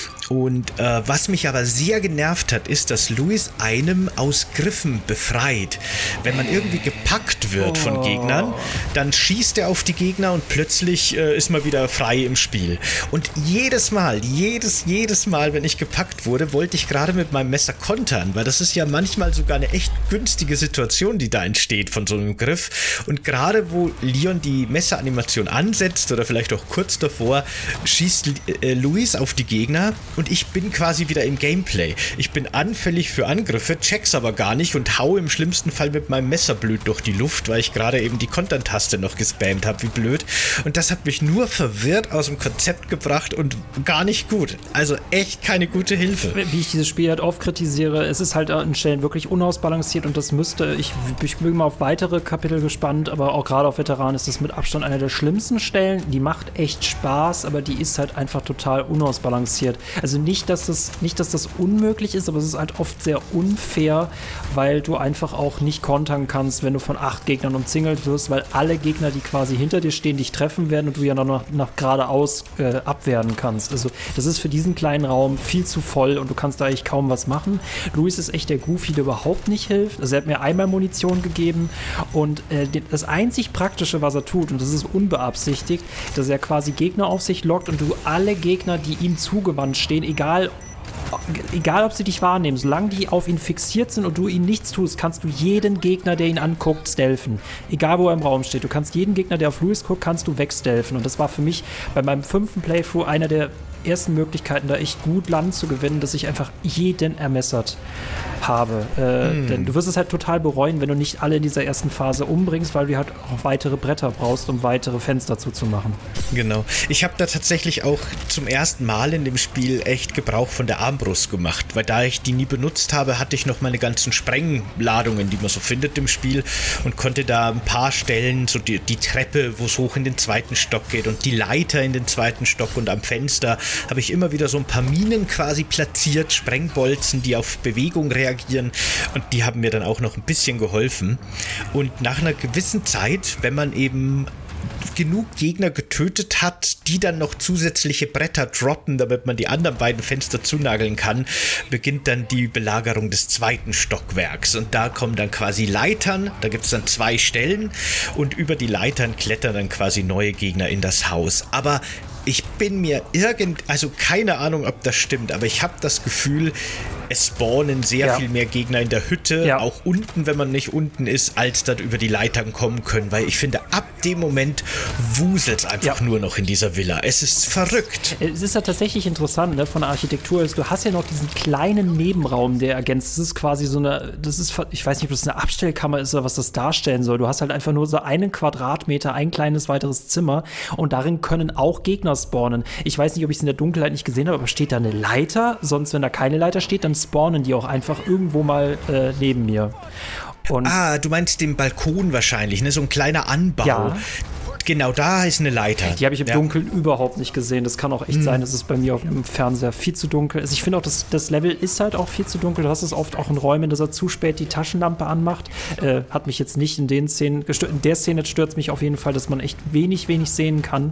[SPEAKER 3] Und äh, was mich aber sehr genervt hat, ist, dass Louis einem aus Griffen befreit. Wenn man irgendwie gepackt wird oh. von Gegnern, dann schießt er auf die Gegner und plötzlich äh, ist man wieder frei im Spiel. Und jedes Mal, jedes, jedes Mal, wenn ich gepackt wurde, wollte ich gerade mit meinem Messer kontern, weil das ist ja manchmal sogar eine echt günstige Situation, die da entsteht von so einem Griff. Und gerade wo Leon die Messeranimation ansetzt oder vielleicht auch kurz davor, schießt äh, Louis auf die Gegner. Und ich bin quasi wieder im Gameplay. Ich bin anfällig für Angriffe, check's aber gar nicht und hau im schlimmsten Fall mit meinem Messer blöd durch die Luft, weil ich gerade eben die Kontern-Taste noch gespammt habe, wie blöd. Und das hat mich nur verwirrt aus dem Konzept gebracht und gar nicht gut. Also echt keine gute Hilfe.
[SPEAKER 4] Wie ich dieses Spiel halt oft kritisiere, es ist halt an Stellen wirklich unausbalanciert und das müsste, ich, ich bin mal auf weitere Kapitel gespannt, aber auch gerade auf Veteran ist das mit Abstand eine der schlimmsten Stellen. Die macht echt Spaß, aber die ist halt einfach total unausbalanciert. Also nicht, dass das, nicht, dass das unmöglich ist, aber es ist halt oft sehr unfair, weil du einfach auch nicht kontern kannst, wenn du von acht Gegnern umzingelt wirst, weil alle Gegner, die quasi hinter dir stehen, dich treffen werden und du ja noch nach, nach geradeaus äh, abwehren kannst. Also das ist für diesen kleinen Raum viel zu voll und du kannst da eigentlich kaum was machen. Louis ist echt der Goofy, der überhaupt nicht hilft. Also er hat mir einmal Munition gegeben und äh, das einzig Praktische, was er tut, und das ist unbeabsichtigt, dass er quasi Gegner auf sich lockt und du alle Gegner, die ihm zugewandt stehen, egal egal ob sie dich wahrnehmen, solange die auf ihn fixiert sind und du ihnen nichts tust, kannst du jeden Gegner, der ihn anguckt, stealthen. Egal, wo er im Raum steht. Du kannst jeden Gegner, der auf Louis guckt, kannst du wegstealthen. Und das war für mich bei meinem fünften Playthrough einer der ersten Möglichkeiten, da echt gut Land zu gewinnen, dass ich einfach jeden ermessert habe. Äh, mm. Denn du wirst es halt total bereuen, wenn du nicht alle in dieser ersten Phase umbringst, weil du halt auch weitere Bretter brauchst, um weitere Fenster zuzumachen.
[SPEAKER 3] Genau. Ich habe da tatsächlich auch zum ersten Mal in dem Spiel echt Gebrauch von der Armbrust gemacht, weil da ich die nie benutzt habe, hatte ich noch meine ganzen Sprengladungen, die man so findet im Spiel und konnte da ein paar Stellen, so die, die Treppe, wo es hoch in den zweiten Stock geht und die Leiter in den zweiten Stock und am Fenster habe ich immer wieder so ein paar Minen quasi platziert, Sprengbolzen, die auf Bewegung reagieren und die haben mir dann auch noch ein bisschen geholfen. Und nach einer gewissen Zeit, wenn man eben genug Gegner getötet hat, die dann noch zusätzliche Bretter droppen, damit man die anderen beiden Fenster zunageln kann, beginnt dann die Belagerung des zweiten Stockwerks. Und da kommen dann quasi Leitern, da gibt es dann zwei Stellen und über die Leitern klettern dann quasi neue Gegner in das Haus. Aber ich bin mir irgend, also keine Ahnung, ob das stimmt, aber ich habe das Gefühl, es spawnen sehr ja. viel mehr Gegner in der Hütte, ja. auch unten, wenn man nicht unten ist, als dann über die Leitern kommen können, weil ich finde, ab dem Moment wuselt es einfach ja. nur noch in dieser Villa. Es ist verrückt.
[SPEAKER 4] Es ist ja tatsächlich interessant, ne, von der Architektur. Du hast ja noch diesen kleinen Nebenraum, der ergänzt. Das ist quasi so eine, das ist, ich weiß nicht, ob das eine Abstellkammer ist oder was das darstellen soll. Du hast halt einfach nur so einen Quadratmeter, ein kleines weiteres Zimmer und darin können auch Gegner spawnen. Ich weiß nicht, ob ich es in der Dunkelheit nicht gesehen habe, aber steht da eine Leiter? Sonst, wenn da keine Leiter steht, dann spawnen die auch einfach irgendwo mal äh, neben mir. Und
[SPEAKER 3] ah, du meinst den Balkon wahrscheinlich, ne? So ein kleiner Anbau.
[SPEAKER 4] Ja.
[SPEAKER 3] Genau, da ist eine Leiter.
[SPEAKER 4] Die habe ich im ja. Dunkeln überhaupt nicht gesehen. Das kann auch echt hm. sein, dass es bei mir auf dem Fernseher viel zu dunkel ist. Ich finde auch, das, das Level ist halt auch viel zu dunkel. Du hast es oft auch in Räumen, dass er zu spät die Taschenlampe anmacht. Äh, hat mich jetzt nicht in den Szenen gestört. In der Szene stört es mich auf jeden Fall, dass man echt wenig, wenig sehen kann.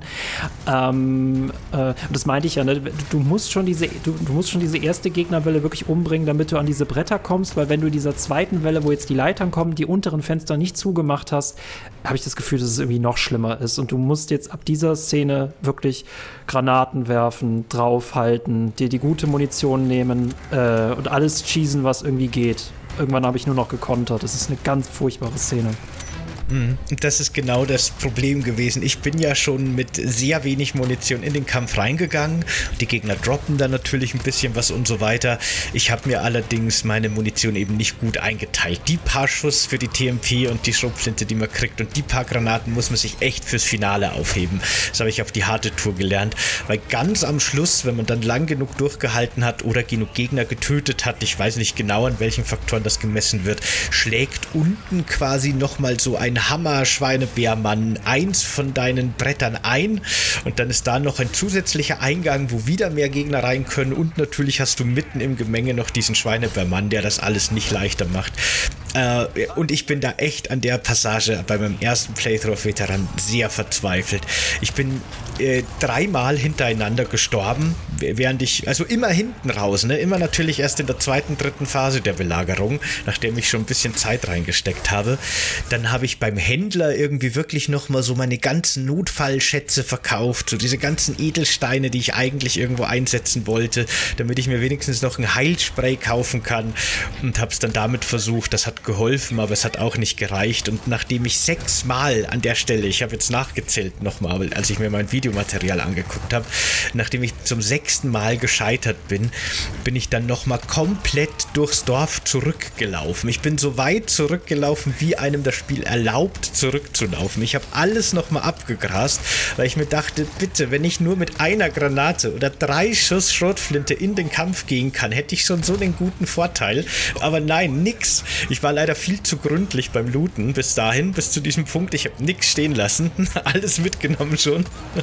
[SPEAKER 4] Ähm, äh, und das meinte ich ja, ne? du, musst schon diese, du, du musst schon diese erste Gegnerwelle wirklich umbringen, damit du an diese Bretter kommst, weil wenn du in dieser zweiten Welle, wo jetzt die Leitern kommen, die unteren Fenster nicht zugemacht hast, habe ich das Gefühl, dass es irgendwie noch schlimmer ist. Und du musst jetzt ab dieser Szene wirklich Granaten werfen, draufhalten, dir die gute Munition nehmen äh, und alles schießen, was irgendwie geht. Irgendwann habe ich nur noch gekontert. Das ist eine ganz furchtbare Szene.
[SPEAKER 3] Und das ist genau das Problem gewesen. Ich bin ja schon mit sehr wenig Munition in den Kampf reingegangen. Die Gegner droppen dann natürlich ein bisschen was und so weiter. Ich habe mir allerdings meine Munition eben nicht gut eingeteilt. Die paar Schuss für die T M P und die Schrotflinte, die man kriegt und die paar Granaten muss man sich echt fürs Finale aufheben. Das habe ich auf die harte Tour gelernt. Weil ganz am Schluss, wenn man dann lang genug durchgehalten hat oder genug Gegner getötet hat, ich weiß nicht genau, an welchen Faktoren das gemessen wird, schlägt unten quasi nochmal so ein Hammer-Schweinebärmann eins von deinen Brettern ein und dann ist da noch ein zusätzlicher Eingang, wo wieder mehr Gegner rein können und natürlich hast du mitten im Gemenge noch diesen Schweinebärmann, der das alles nicht leichter macht. Äh, und ich bin da echt an der Passage bei meinem ersten Playthrough auf Veteran sehr verzweifelt. Ich bin äh, dreimal hintereinander gestorben, während ich, also immer hinten raus, ne? Immer natürlich erst in der zweiten, dritten Phase der Belagerung, nachdem ich schon ein bisschen Zeit reingesteckt habe. Dann habe ich beim Händler irgendwie wirklich nochmal so meine ganzen Notfallschätze verkauft, so diese ganzen Edelsteine, die ich eigentlich irgendwo einsetzen wollte, damit ich mir wenigstens noch ein Heilspray kaufen kann und habe es dann damit versucht. Das hat geholfen, aber es hat auch nicht gereicht und nachdem ich sechsmal an der Stelle, ich habe jetzt nachgezählt nochmal, als ich mir mein Videomaterial angeguckt habe, nachdem ich zum sechsten Mal gescheitert bin, bin ich dann nochmal komplett durchs Dorf zurückgelaufen. Ich bin so weit zurückgelaufen, wie einem das Spiel erlaubt, zurückzulaufen. Ich habe alles nochmal abgegrast, weil ich mir dachte, bitte, wenn ich nur mit einer Granate oder drei Schuss Schrotflinte in den Kampf gehen kann, hätte ich schon so einen guten Vorteil. Aber nein, nix. Ich war leider viel zu gründlich beim Looten bis dahin, bis zu diesem Punkt. Ich habe nichts stehen lassen. Alles mitgenommen schon.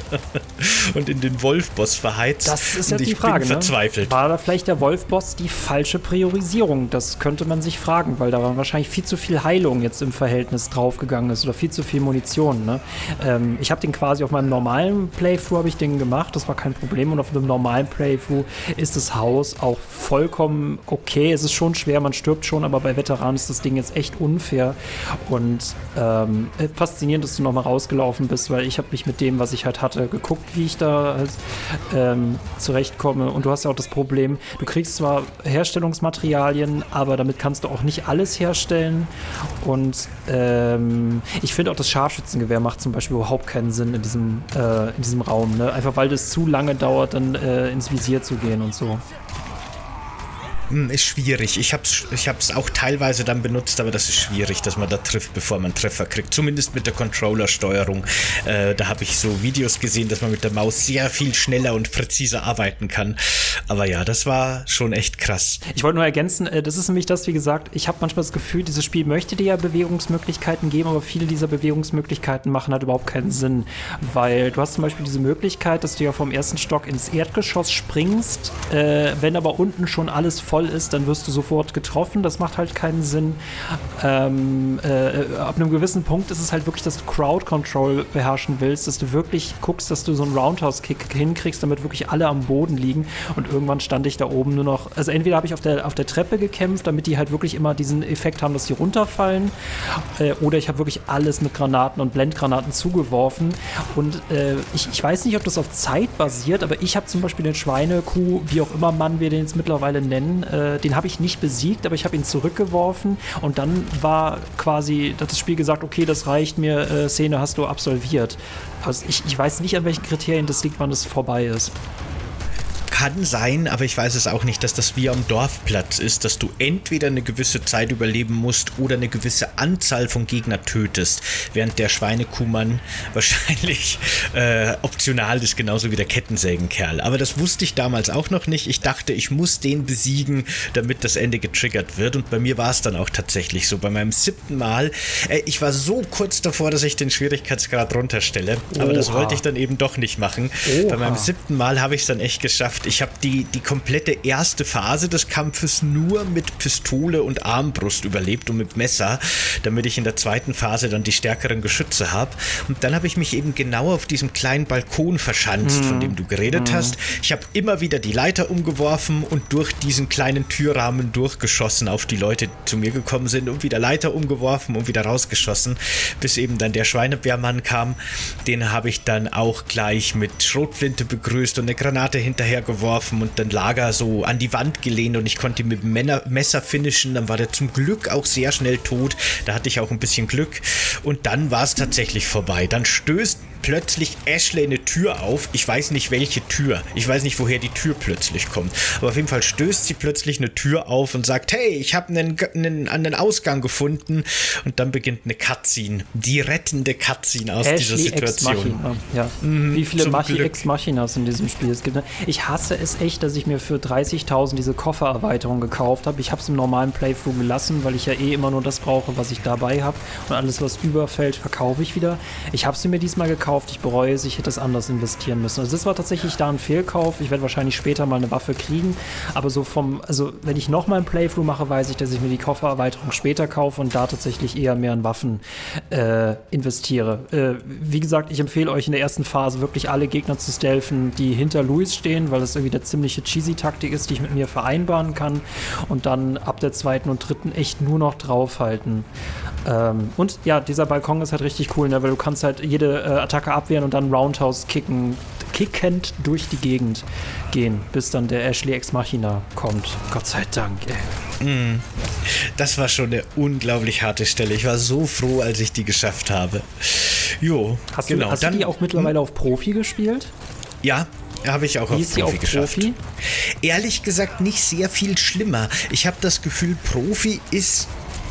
[SPEAKER 3] Und in den Wolf-Boss verheizt.
[SPEAKER 4] Das ist ja
[SPEAKER 3] und ich
[SPEAKER 4] die Frage,
[SPEAKER 3] bin verzweifelt.
[SPEAKER 4] Ne? War da vielleicht der Wolf-Boss die falsche Priorisierung? Das könnte man sich fragen, weil da war wahrscheinlich viel zu viel Heilung jetzt im Verhältnis draufgegangen ist oder viel zu viel Munition. Ne? Ähm, ich habe den quasi auf meinem normalen Playthrough habe ich den gemacht, das war kein Problem und auf einem normalen Playthrough ist das Haus auch vollkommen okay. Es ist schon schwer, man stirbt schon, aber bei Veteranen ist das Ding jetzt echt unfair und ähm, faszinierend, dass du nochmal rausgelaufen bist, weil ich habe mich mit dem, was ich halt hatte, geguckt, wie ich da halt, ähm, zurechtkomme. Und du hast ja auch das Problem, du kriegst zwar Herstellungsmaterialien, aber damit kannst du auch nicht alles herstellen. Und ähm, ich finde auch das Scharfschützengewehr macht zum Beispiel überhaupt keinen Sinn in diesem, äh, in diesem Raum. Ne? Einfach weil das zu lange dauert, dann äh, ins Visier zu gehen und so.
[SPEAKER 3] Ist schwierig. Ich hab's, ich hab's auch teilweise dann benutzt, aber das ist schwierig, dass man da trifft, bevor man Treffer kriegt. Zumindest mit der Controller-Steuerung. Äh, da habe ich so Videos gesehen, dass man mit der Maus sehr viel schneller und präziser arbeiten kann. Aber ja, das war schon echt krass.
[SPEAKER 4] Ich wollte nur ergänzen, äh, das ist nämlich das, wie gesagt, ich habe manchmal das Gefühl, dieses Spiel möchte dir ja Bewegungsmöglichkeiten geben, aber viele dieser Bewegungsmöglichkeiten machen halt überhaupt keinen Sinn. Weil du hast zum Beispiel diese Möglichkeit, dass du ja vom ersten Stock ins Erdgeschoss springst, äh, wenn aber unten schon alles voll ist, dann wirst du sofort getroffen. Das macht halt keinen Sinn. Ähm, äh, ab einem gewissen Punkt ist es halt wirklich, dass du Crowd Control beherrschen willst, dass du wirklich guckst, dass du so einen Roundhouse-Kick hinkriegst, damit wirklich alle am Boden liegen. Und irgendwann stand ich da oben nur noch, also entweder habe ich auf der, auf der Treppe gekämpft, damit die halt wirklich immer diesen Effekt haben, dass die runterfallen, äh, oder ich habe wirklich alles mit Granaten und Blendgranaten zugeworfen. Und äh, ich, ich weiß nicht, ob das auf Zeit basiert, aber ich habe zum Beispiel den Schweinekuh, wie auch immer Mann wir den jetzt mittlerweile nennen, äh, den habe ich nicht besiegt, aber ich habe ihn zurückgeworfen und dann war quasi das Spiel gesagt, okay, das reicht mir, äh, Szene hast du absolviert. Also ich, ich weiß nicht, an welchen Kriterien das liegt, wann es vorbei ist.
[SPEAKER 3] Kann sein, aber ich weiß es auch nicht, dass das wie am Dorfplatz ist, dass du entweder eine gewisse Zeit überleben musst oder eine gewisse Anzahl von Gegner tötest, während der Schweinekuhmann wahrscheinlich äh, optional ist, genauso wie der Kettensägenkerl. Aber das wusste ich damals auch noch nicht. Ich dachte, ich muss den besiegen, damit das Ende getriggert wird, und bei mir war es dann auch tatsächlich so. Bei meinem siebten Mal, äh, ich war so kurz davor, dass ich den Schwierigkeitsgrad runterstelle, aber Oha. das wollte ich dann eben doch nicht machen. Oha. Bei meinem siebten Mal habe ich es dann echt geschafft. Ich habe die, die komplette erste Phase des Kampfes nur mit Pistole und Armbrust überlebt und mit Messer, damit ich in der zweiten Phase dann die stärkeren Geschütze habe. Und dann habe ich mich eben genau auf diesem kleinen Balkon verschanzt, mm. von dem du geredet mm. hast. Ich habe immer wieder die Leiter umgeworfen und durch diesen kleinen Türrahmen durchgeschossen auf die Leute, die zu mir gekommen sind, und wieder Leiter umgeworfen und wieder rausgeschossen, bis eben dann der Schweinebärmann kam. Den habe ich dann auch gleich mit Schrotflinte begrüßt und eine Granate hinterher geworfen und dann lag er so an die Wand gelehnt und ich konnte ihn mit dem Messer finishen. Dann war der zum Glück auch sehr schnell tot. Da hatte ich auch ein bisschen Glück. Und dann war es tatsächlich vorbei. Dann stößt plötzlich Ashley eine Tür auf. Ich weiß nicht, welche Tür. Ich weiß nicht, woher die Tür plötzlich kommt. Aber auf jeden Fall stößt sie plötzlich eine Tür auf und sagt, hey, ich habe einen, einen, einen Ausgang gefunden. Und dann beginnt eine Cutscene. Die rettende Cutscene aus
[SPEAKER 4] Ashley
[SPEAKER 3] dieser Situation.
[SPEAKER 4] Ex Machina. Ja. Mhm, wie viele Machi Ex Machinas in diesem Spiel es gibt. Ich hasse es echt, dass ich mir für dreißigtausend diese Koffererweiterung gekauft habe. Ich habe es im normalen Playthrough gelassen, weil ich ja eh immer nur das brauche, was ich dabei habe. Und alles, was überfällt, verkaufe ich wieder. Ich habe sie mir diesmal gekauft. Ich bereue es, ich hätte es anders investieren müssen. Also das war tatsächlich da ein Fehlkauf. Ich werde wahrscheinlich später mal eine Waffe kriegen. Aber so vom, also wenn ich nochmal ein Playthrough mache, weiß ich, dass ich mir die Koffererweiterung später kaufe und da tatsächlich eher mehr in Waffen äh, investiere. Äh, wie gesagt, ich empfehle euch in der ersten Phase wirklich alle Gegner zu stealthen, die hinter Louis stehen, weil das irgendwie eine ziemliche cheesy Taktik ist, die ich mit mir vereinbaren kann. Und dann ab der zweiten und dritten echt nur noch draufhalten. Ähm, und ja, dieser Balkon ist halt richtig cool, ne? Weil du kannst halt jede äh, Attacke abwehren und dann Roundhouse kicken, kickend durch die Gegend gehen, bis dann der Ashley Ex Machina kommt. Gott sei Dank, ey.
[SPEAKER 3] Mm. Das war schon eine unglaublich harte Stelle. Ich war so froh, als ich die geschafft habe. Jo,
[SPEAKER 4] hast
[SPEAKER 3] genau.
[SPEAKER 4] Du, hast
[SPEAKER 3] dann,
[SPEAKER 4] du die auch mittlerweile hm? auf Profi gespielt?
[SPEAKER 3] Ja. Habe ich auch
[SPEAKER 4] Wie
[SPEAKER 3] auf
[SPEAKER 4] ist
[SPEAKER 3] Profi
[SPEAKER 4] die auf
[SPEAKER 3] geschafft.
[SPEAKER 4] Profi?
[SPEAKER 3] Ehrlich gesagt nicht sehr viel schlimmer. Ich habe das Gefühl, Profi ist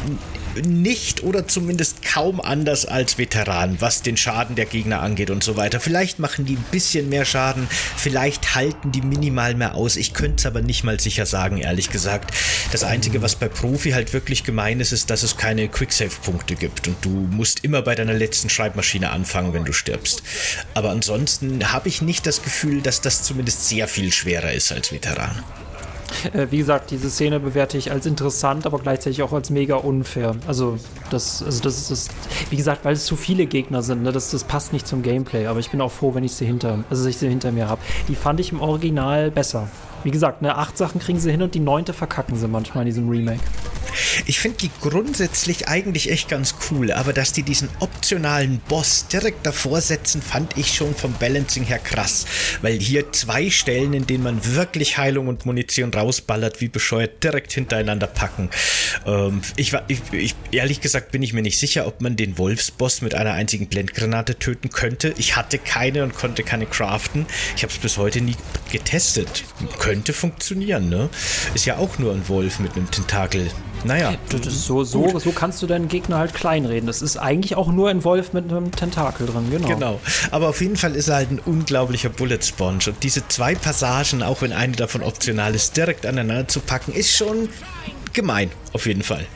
[SPEAKER 3] nicht oder zumindest kaum anders als Veteran, was den Schaden der Gegner angeht und so weiter. Vielleicht machen die ein bisschen mehr Schaden, vielleicht halten die minimal mehr aus. Ich könnte es aber nicht mal sicher sagen, ehrlich gesagt. Das Einzige, was bei Profi halt wirklich gemein ist, ist, dass es keine Quicksave-Punkte gibt und du musst immer bei deiner letzten Schreibmaschine anfangen, wenn du stirbst. Aber ansonsten habe ich nicht das Gefühl, dass das zumindest sehr viel schwerer ist als Veteran.
[SPEAKER 4] Äh, wie gesagt, diese Szene bewerte ich als interessant, aber gleichzeitig auch als mega unfair. Also das, also das ist, das, wie gesagt, weil es zu viele Gegner sind, ne, das, das passt nicht zum Gameplay, aber ich bin auch froh, wenn ich sie hinter, also ich sie hinter mir habe. Die fand ich im Original besser. Wie gesagt, ne, acht Sachen kriegen sie hin und die neunte verkacken sie manchmal in diesem Remake.
[SPEAKER 3] Ich finde die grundsätzlich eigentlich echt ganz cool, aber dass die diesen optionalen Boss direkt davor setzen, fand ich schon vom Balancing her krass. Weil hier zwei Stellen, in denen man wirklich Heilung und Munition rausballert, wie bescheuert, direkt hintereinander packen. Ähm, ich war, ich, ich, ehrlich gesagt bin ich mir nicht sicher, ob man den Wolfsboss mit einer einzigen Blendgranate töten könnte. Ich hatte keine und konnte keine craften. Ich habe es bis heute nie getestet. Könnte funktionieren, ne? Ist ja auch nur ein Wolf mit einem Tentakel. Naja.
[SPEAKER 4] So, so, so kannst du deinen Gegner halt kleinreden. Das ist eigentlich auch nur ein Wolf mit einem Tentakel drin, genau.
[SPEAKER 3] Genau. Aber auf jeden Fall ist er halt ein unglaublicher Bullet Sponge. Und diese zwei Passagen, auch wenn eine davon optional ist, direkt aneinander zu packen, ist schon gemein. Auf jeden Fall.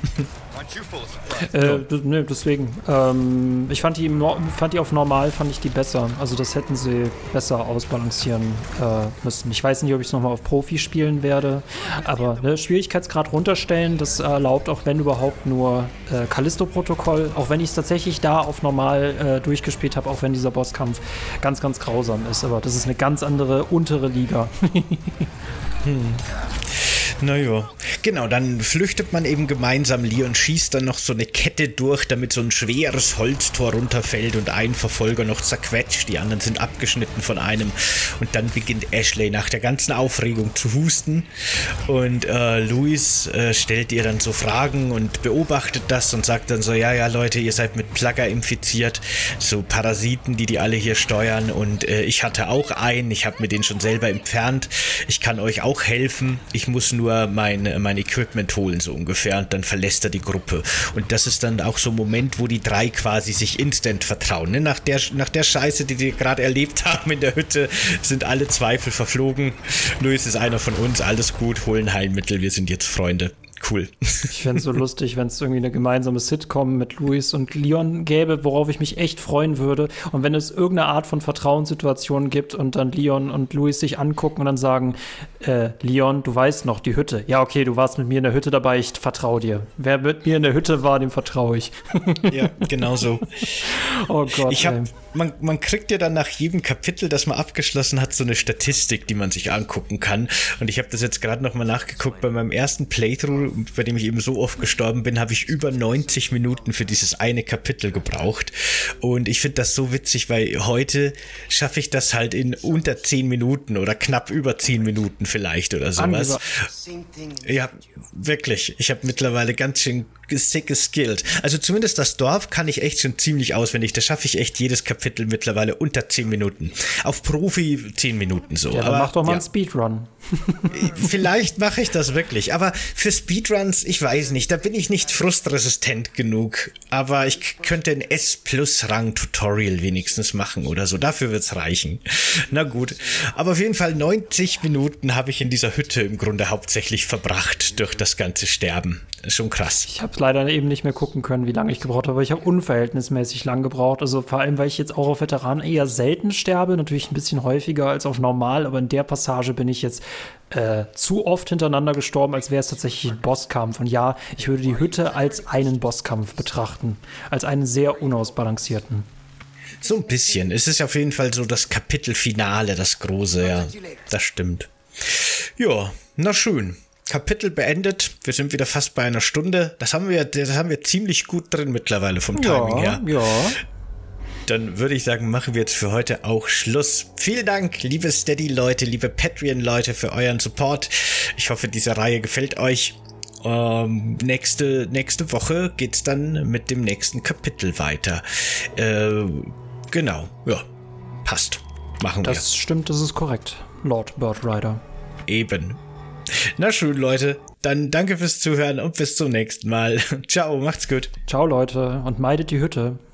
[SPEAKER 4] Äh, ne, deswegen. Ähm, ich fand die, fand die auf normal, fand ich die besser. Also das hätten sie besser ausbalancieren äh, müssen. Ich weiß nicht, ob ich es nochmal auf Profi spielen werde, aber ne, Schwierigkeitsgrad runterstellen, das erlaubt auch wenn überhaupt nur äh, Callisto-Protokoll, auch wenn ich es tatsächlich da auf normal äh, durchgespielt habe, auch wenn dieser Bosskampf ganz, ganz grausam ist. Aber das ist eine ganz andere, untere Liga.
[SPEAKER 3] hm. Naja, genau, dann flüchtet man eben gemeinsam. Leon schießt dann noch so eine Kette durch, damit so ein schweres Holztor runterfällt und ein Verfolger noch zerquetscht. Die anderen sind abgeschnitten von einem. Und dann beginnt Ashley nach der ganzen Aufregung zu husten. Und äh, Louis äh, stellt ihr dann so Fragen und beobachtet das und sagt dann so, ja, ja, Leute, ihr seid mit Plagger infiziert. So Parasiten, die die alle hier steuern. Und äh, ich hatte auch einen. Ich habe mir den schon selber entfernt. Ich kann euch auch helfen. Ich muss nur mein, mein Equipment holen, so ungefähr, und dann verlässt er die Gruppe. Und das ist dann auch so ein Moment, wo die drei quasi sich instant vertrauen. Ne? Nach der, nach der Scheiße, die die gerade erlebt haben in der Hütte, sind alle Zweifel verflogen. Louis ist einer von uns, alles gut, holen Heilmittel, wir sind jetzt Freunde. Cool.
[SPEAKER 4] Ich fände es so lustig, wenn es irgendwie eine gemeinsame Sitcom mit Louis und Leon gäbe, worauf ich mich echt freuen würde. Und wenn es irgendeine Art von Vertrauenssituation gibt und dann Leon und Louis sich angucken und dann sagen, äh, Leon, du weißt noch, die Hütte. Ja, okay, du warst mit mir in der Hütte dabei, ich vertraue dir. Wer mit mir in der Hütte war, dem vertraue ich.
[SPEAKER 3] Ja, genau so.
[SPEAKER 4] Oh Gott,
[SPEAKER 3] ich hab, man, man kriegt ja dann nach jedem Kapitel, das man abgeschlossen hat, so eine Statistik, die man sich angucken kann. Und ich habe das jetzt gerade nochmal nachgeguckt. Bei meinem ersten Playthrough, bei dem ich eben so oft gestorben bin, habe ich über neunzig Minuten für dieses eine Kapitel gebraucht. Und ich finde das so witzig, weil heute schaffe ich das halt in unter zehn Minuten oder knapp über zehn Minuten vielleicht oder sowas. Ja, wirklich. Ich habe mittlerweile ganz schön sick geskillt. Also zumindest das Dorf kann ich echt schon ziemlich auswendig. Da schaffe ich echt jedes Kapitel mittlerweile unter zehn Minuten. Auf Profi zehn Minuten so.
[SPEAKER 4] Ja, dann
[SPEAKER 3] aber
[SPEAKER 4] mach doch mal
[SPEAKER 3] ja.
[SPEAKER 4] einen Speedrun.
[SPEAKER 3] Vielleicht mache ich das wirklich. Aber für Speedruns, ich weiß nicht, da bin ich nicht frustresistent genug. Aber ich könnte ein S-Plus-Rang-Tutorial wenigstens machen oder so. Dafür wird's reichen. Na gut. Aber auf jeden Fall neunzig Minuten habe ich in dieser Hütte im Grunde hauptsächlich verbracht durch das ganze Sterben. Schon krass.
[SPEAKER 4] Ich habe leider eben nicht mehr gucken können, wie lange ich gebraucht habe, aber ich habe unverhältnismäßig lang gebraucht. Also vor allem, weil ich jetzt auch auf Veteranen eher selten sterbe, natürlich ein bisschen häufiger als auf normal, aber in der Passage bin ich jetzt äh, zu oft hintereinander gestorben, als wäre es tatsächlich ein Bosskampf. Und ja, ich würde die Hütte als einen Bosskampf betrachten, als einen sehr unausbalancierten.
[SPEAKER 3] So ein bisschen. Es ist auf jeden Fall so das Kapitelfinale, das große, ja. Das stimmt. Ja, na schön. Kapitel beendet. Wir sind wieder fast bei einer Stunde. Das haben wir, das haben wir ziemlich gut drin mittlerweile vom Timing
[SPEAKER 4] ja,
[SPEAKER 3] her.
[SPEAKER 4] Ja.
[SPEAKER 3] Dann würde ich sagen, machen wir jetzt für heute auch Schluss. Vielen Dank, liebe Steady-Leute, liebe Patreon-Leute, für euren Support. Ich hoffe, diese Reihe gefällt euch. Ähm, nächste, nächste Woche geht's dann mit dem nächsten Kapitel weiter. Äh, genau, ja, passt. Machen wir.
[SPEAKER 4] Das stimmt, das ist korrekt. Lord Birdrider.
[SPEAKER 3] Eben. Na schön, Leute. Dann danke fürs Zuhören und bis zum nächsten Mal. Ciao, macht's gut.
[SPEAKER 4] Ciao, Leute, und meidet die Hütte.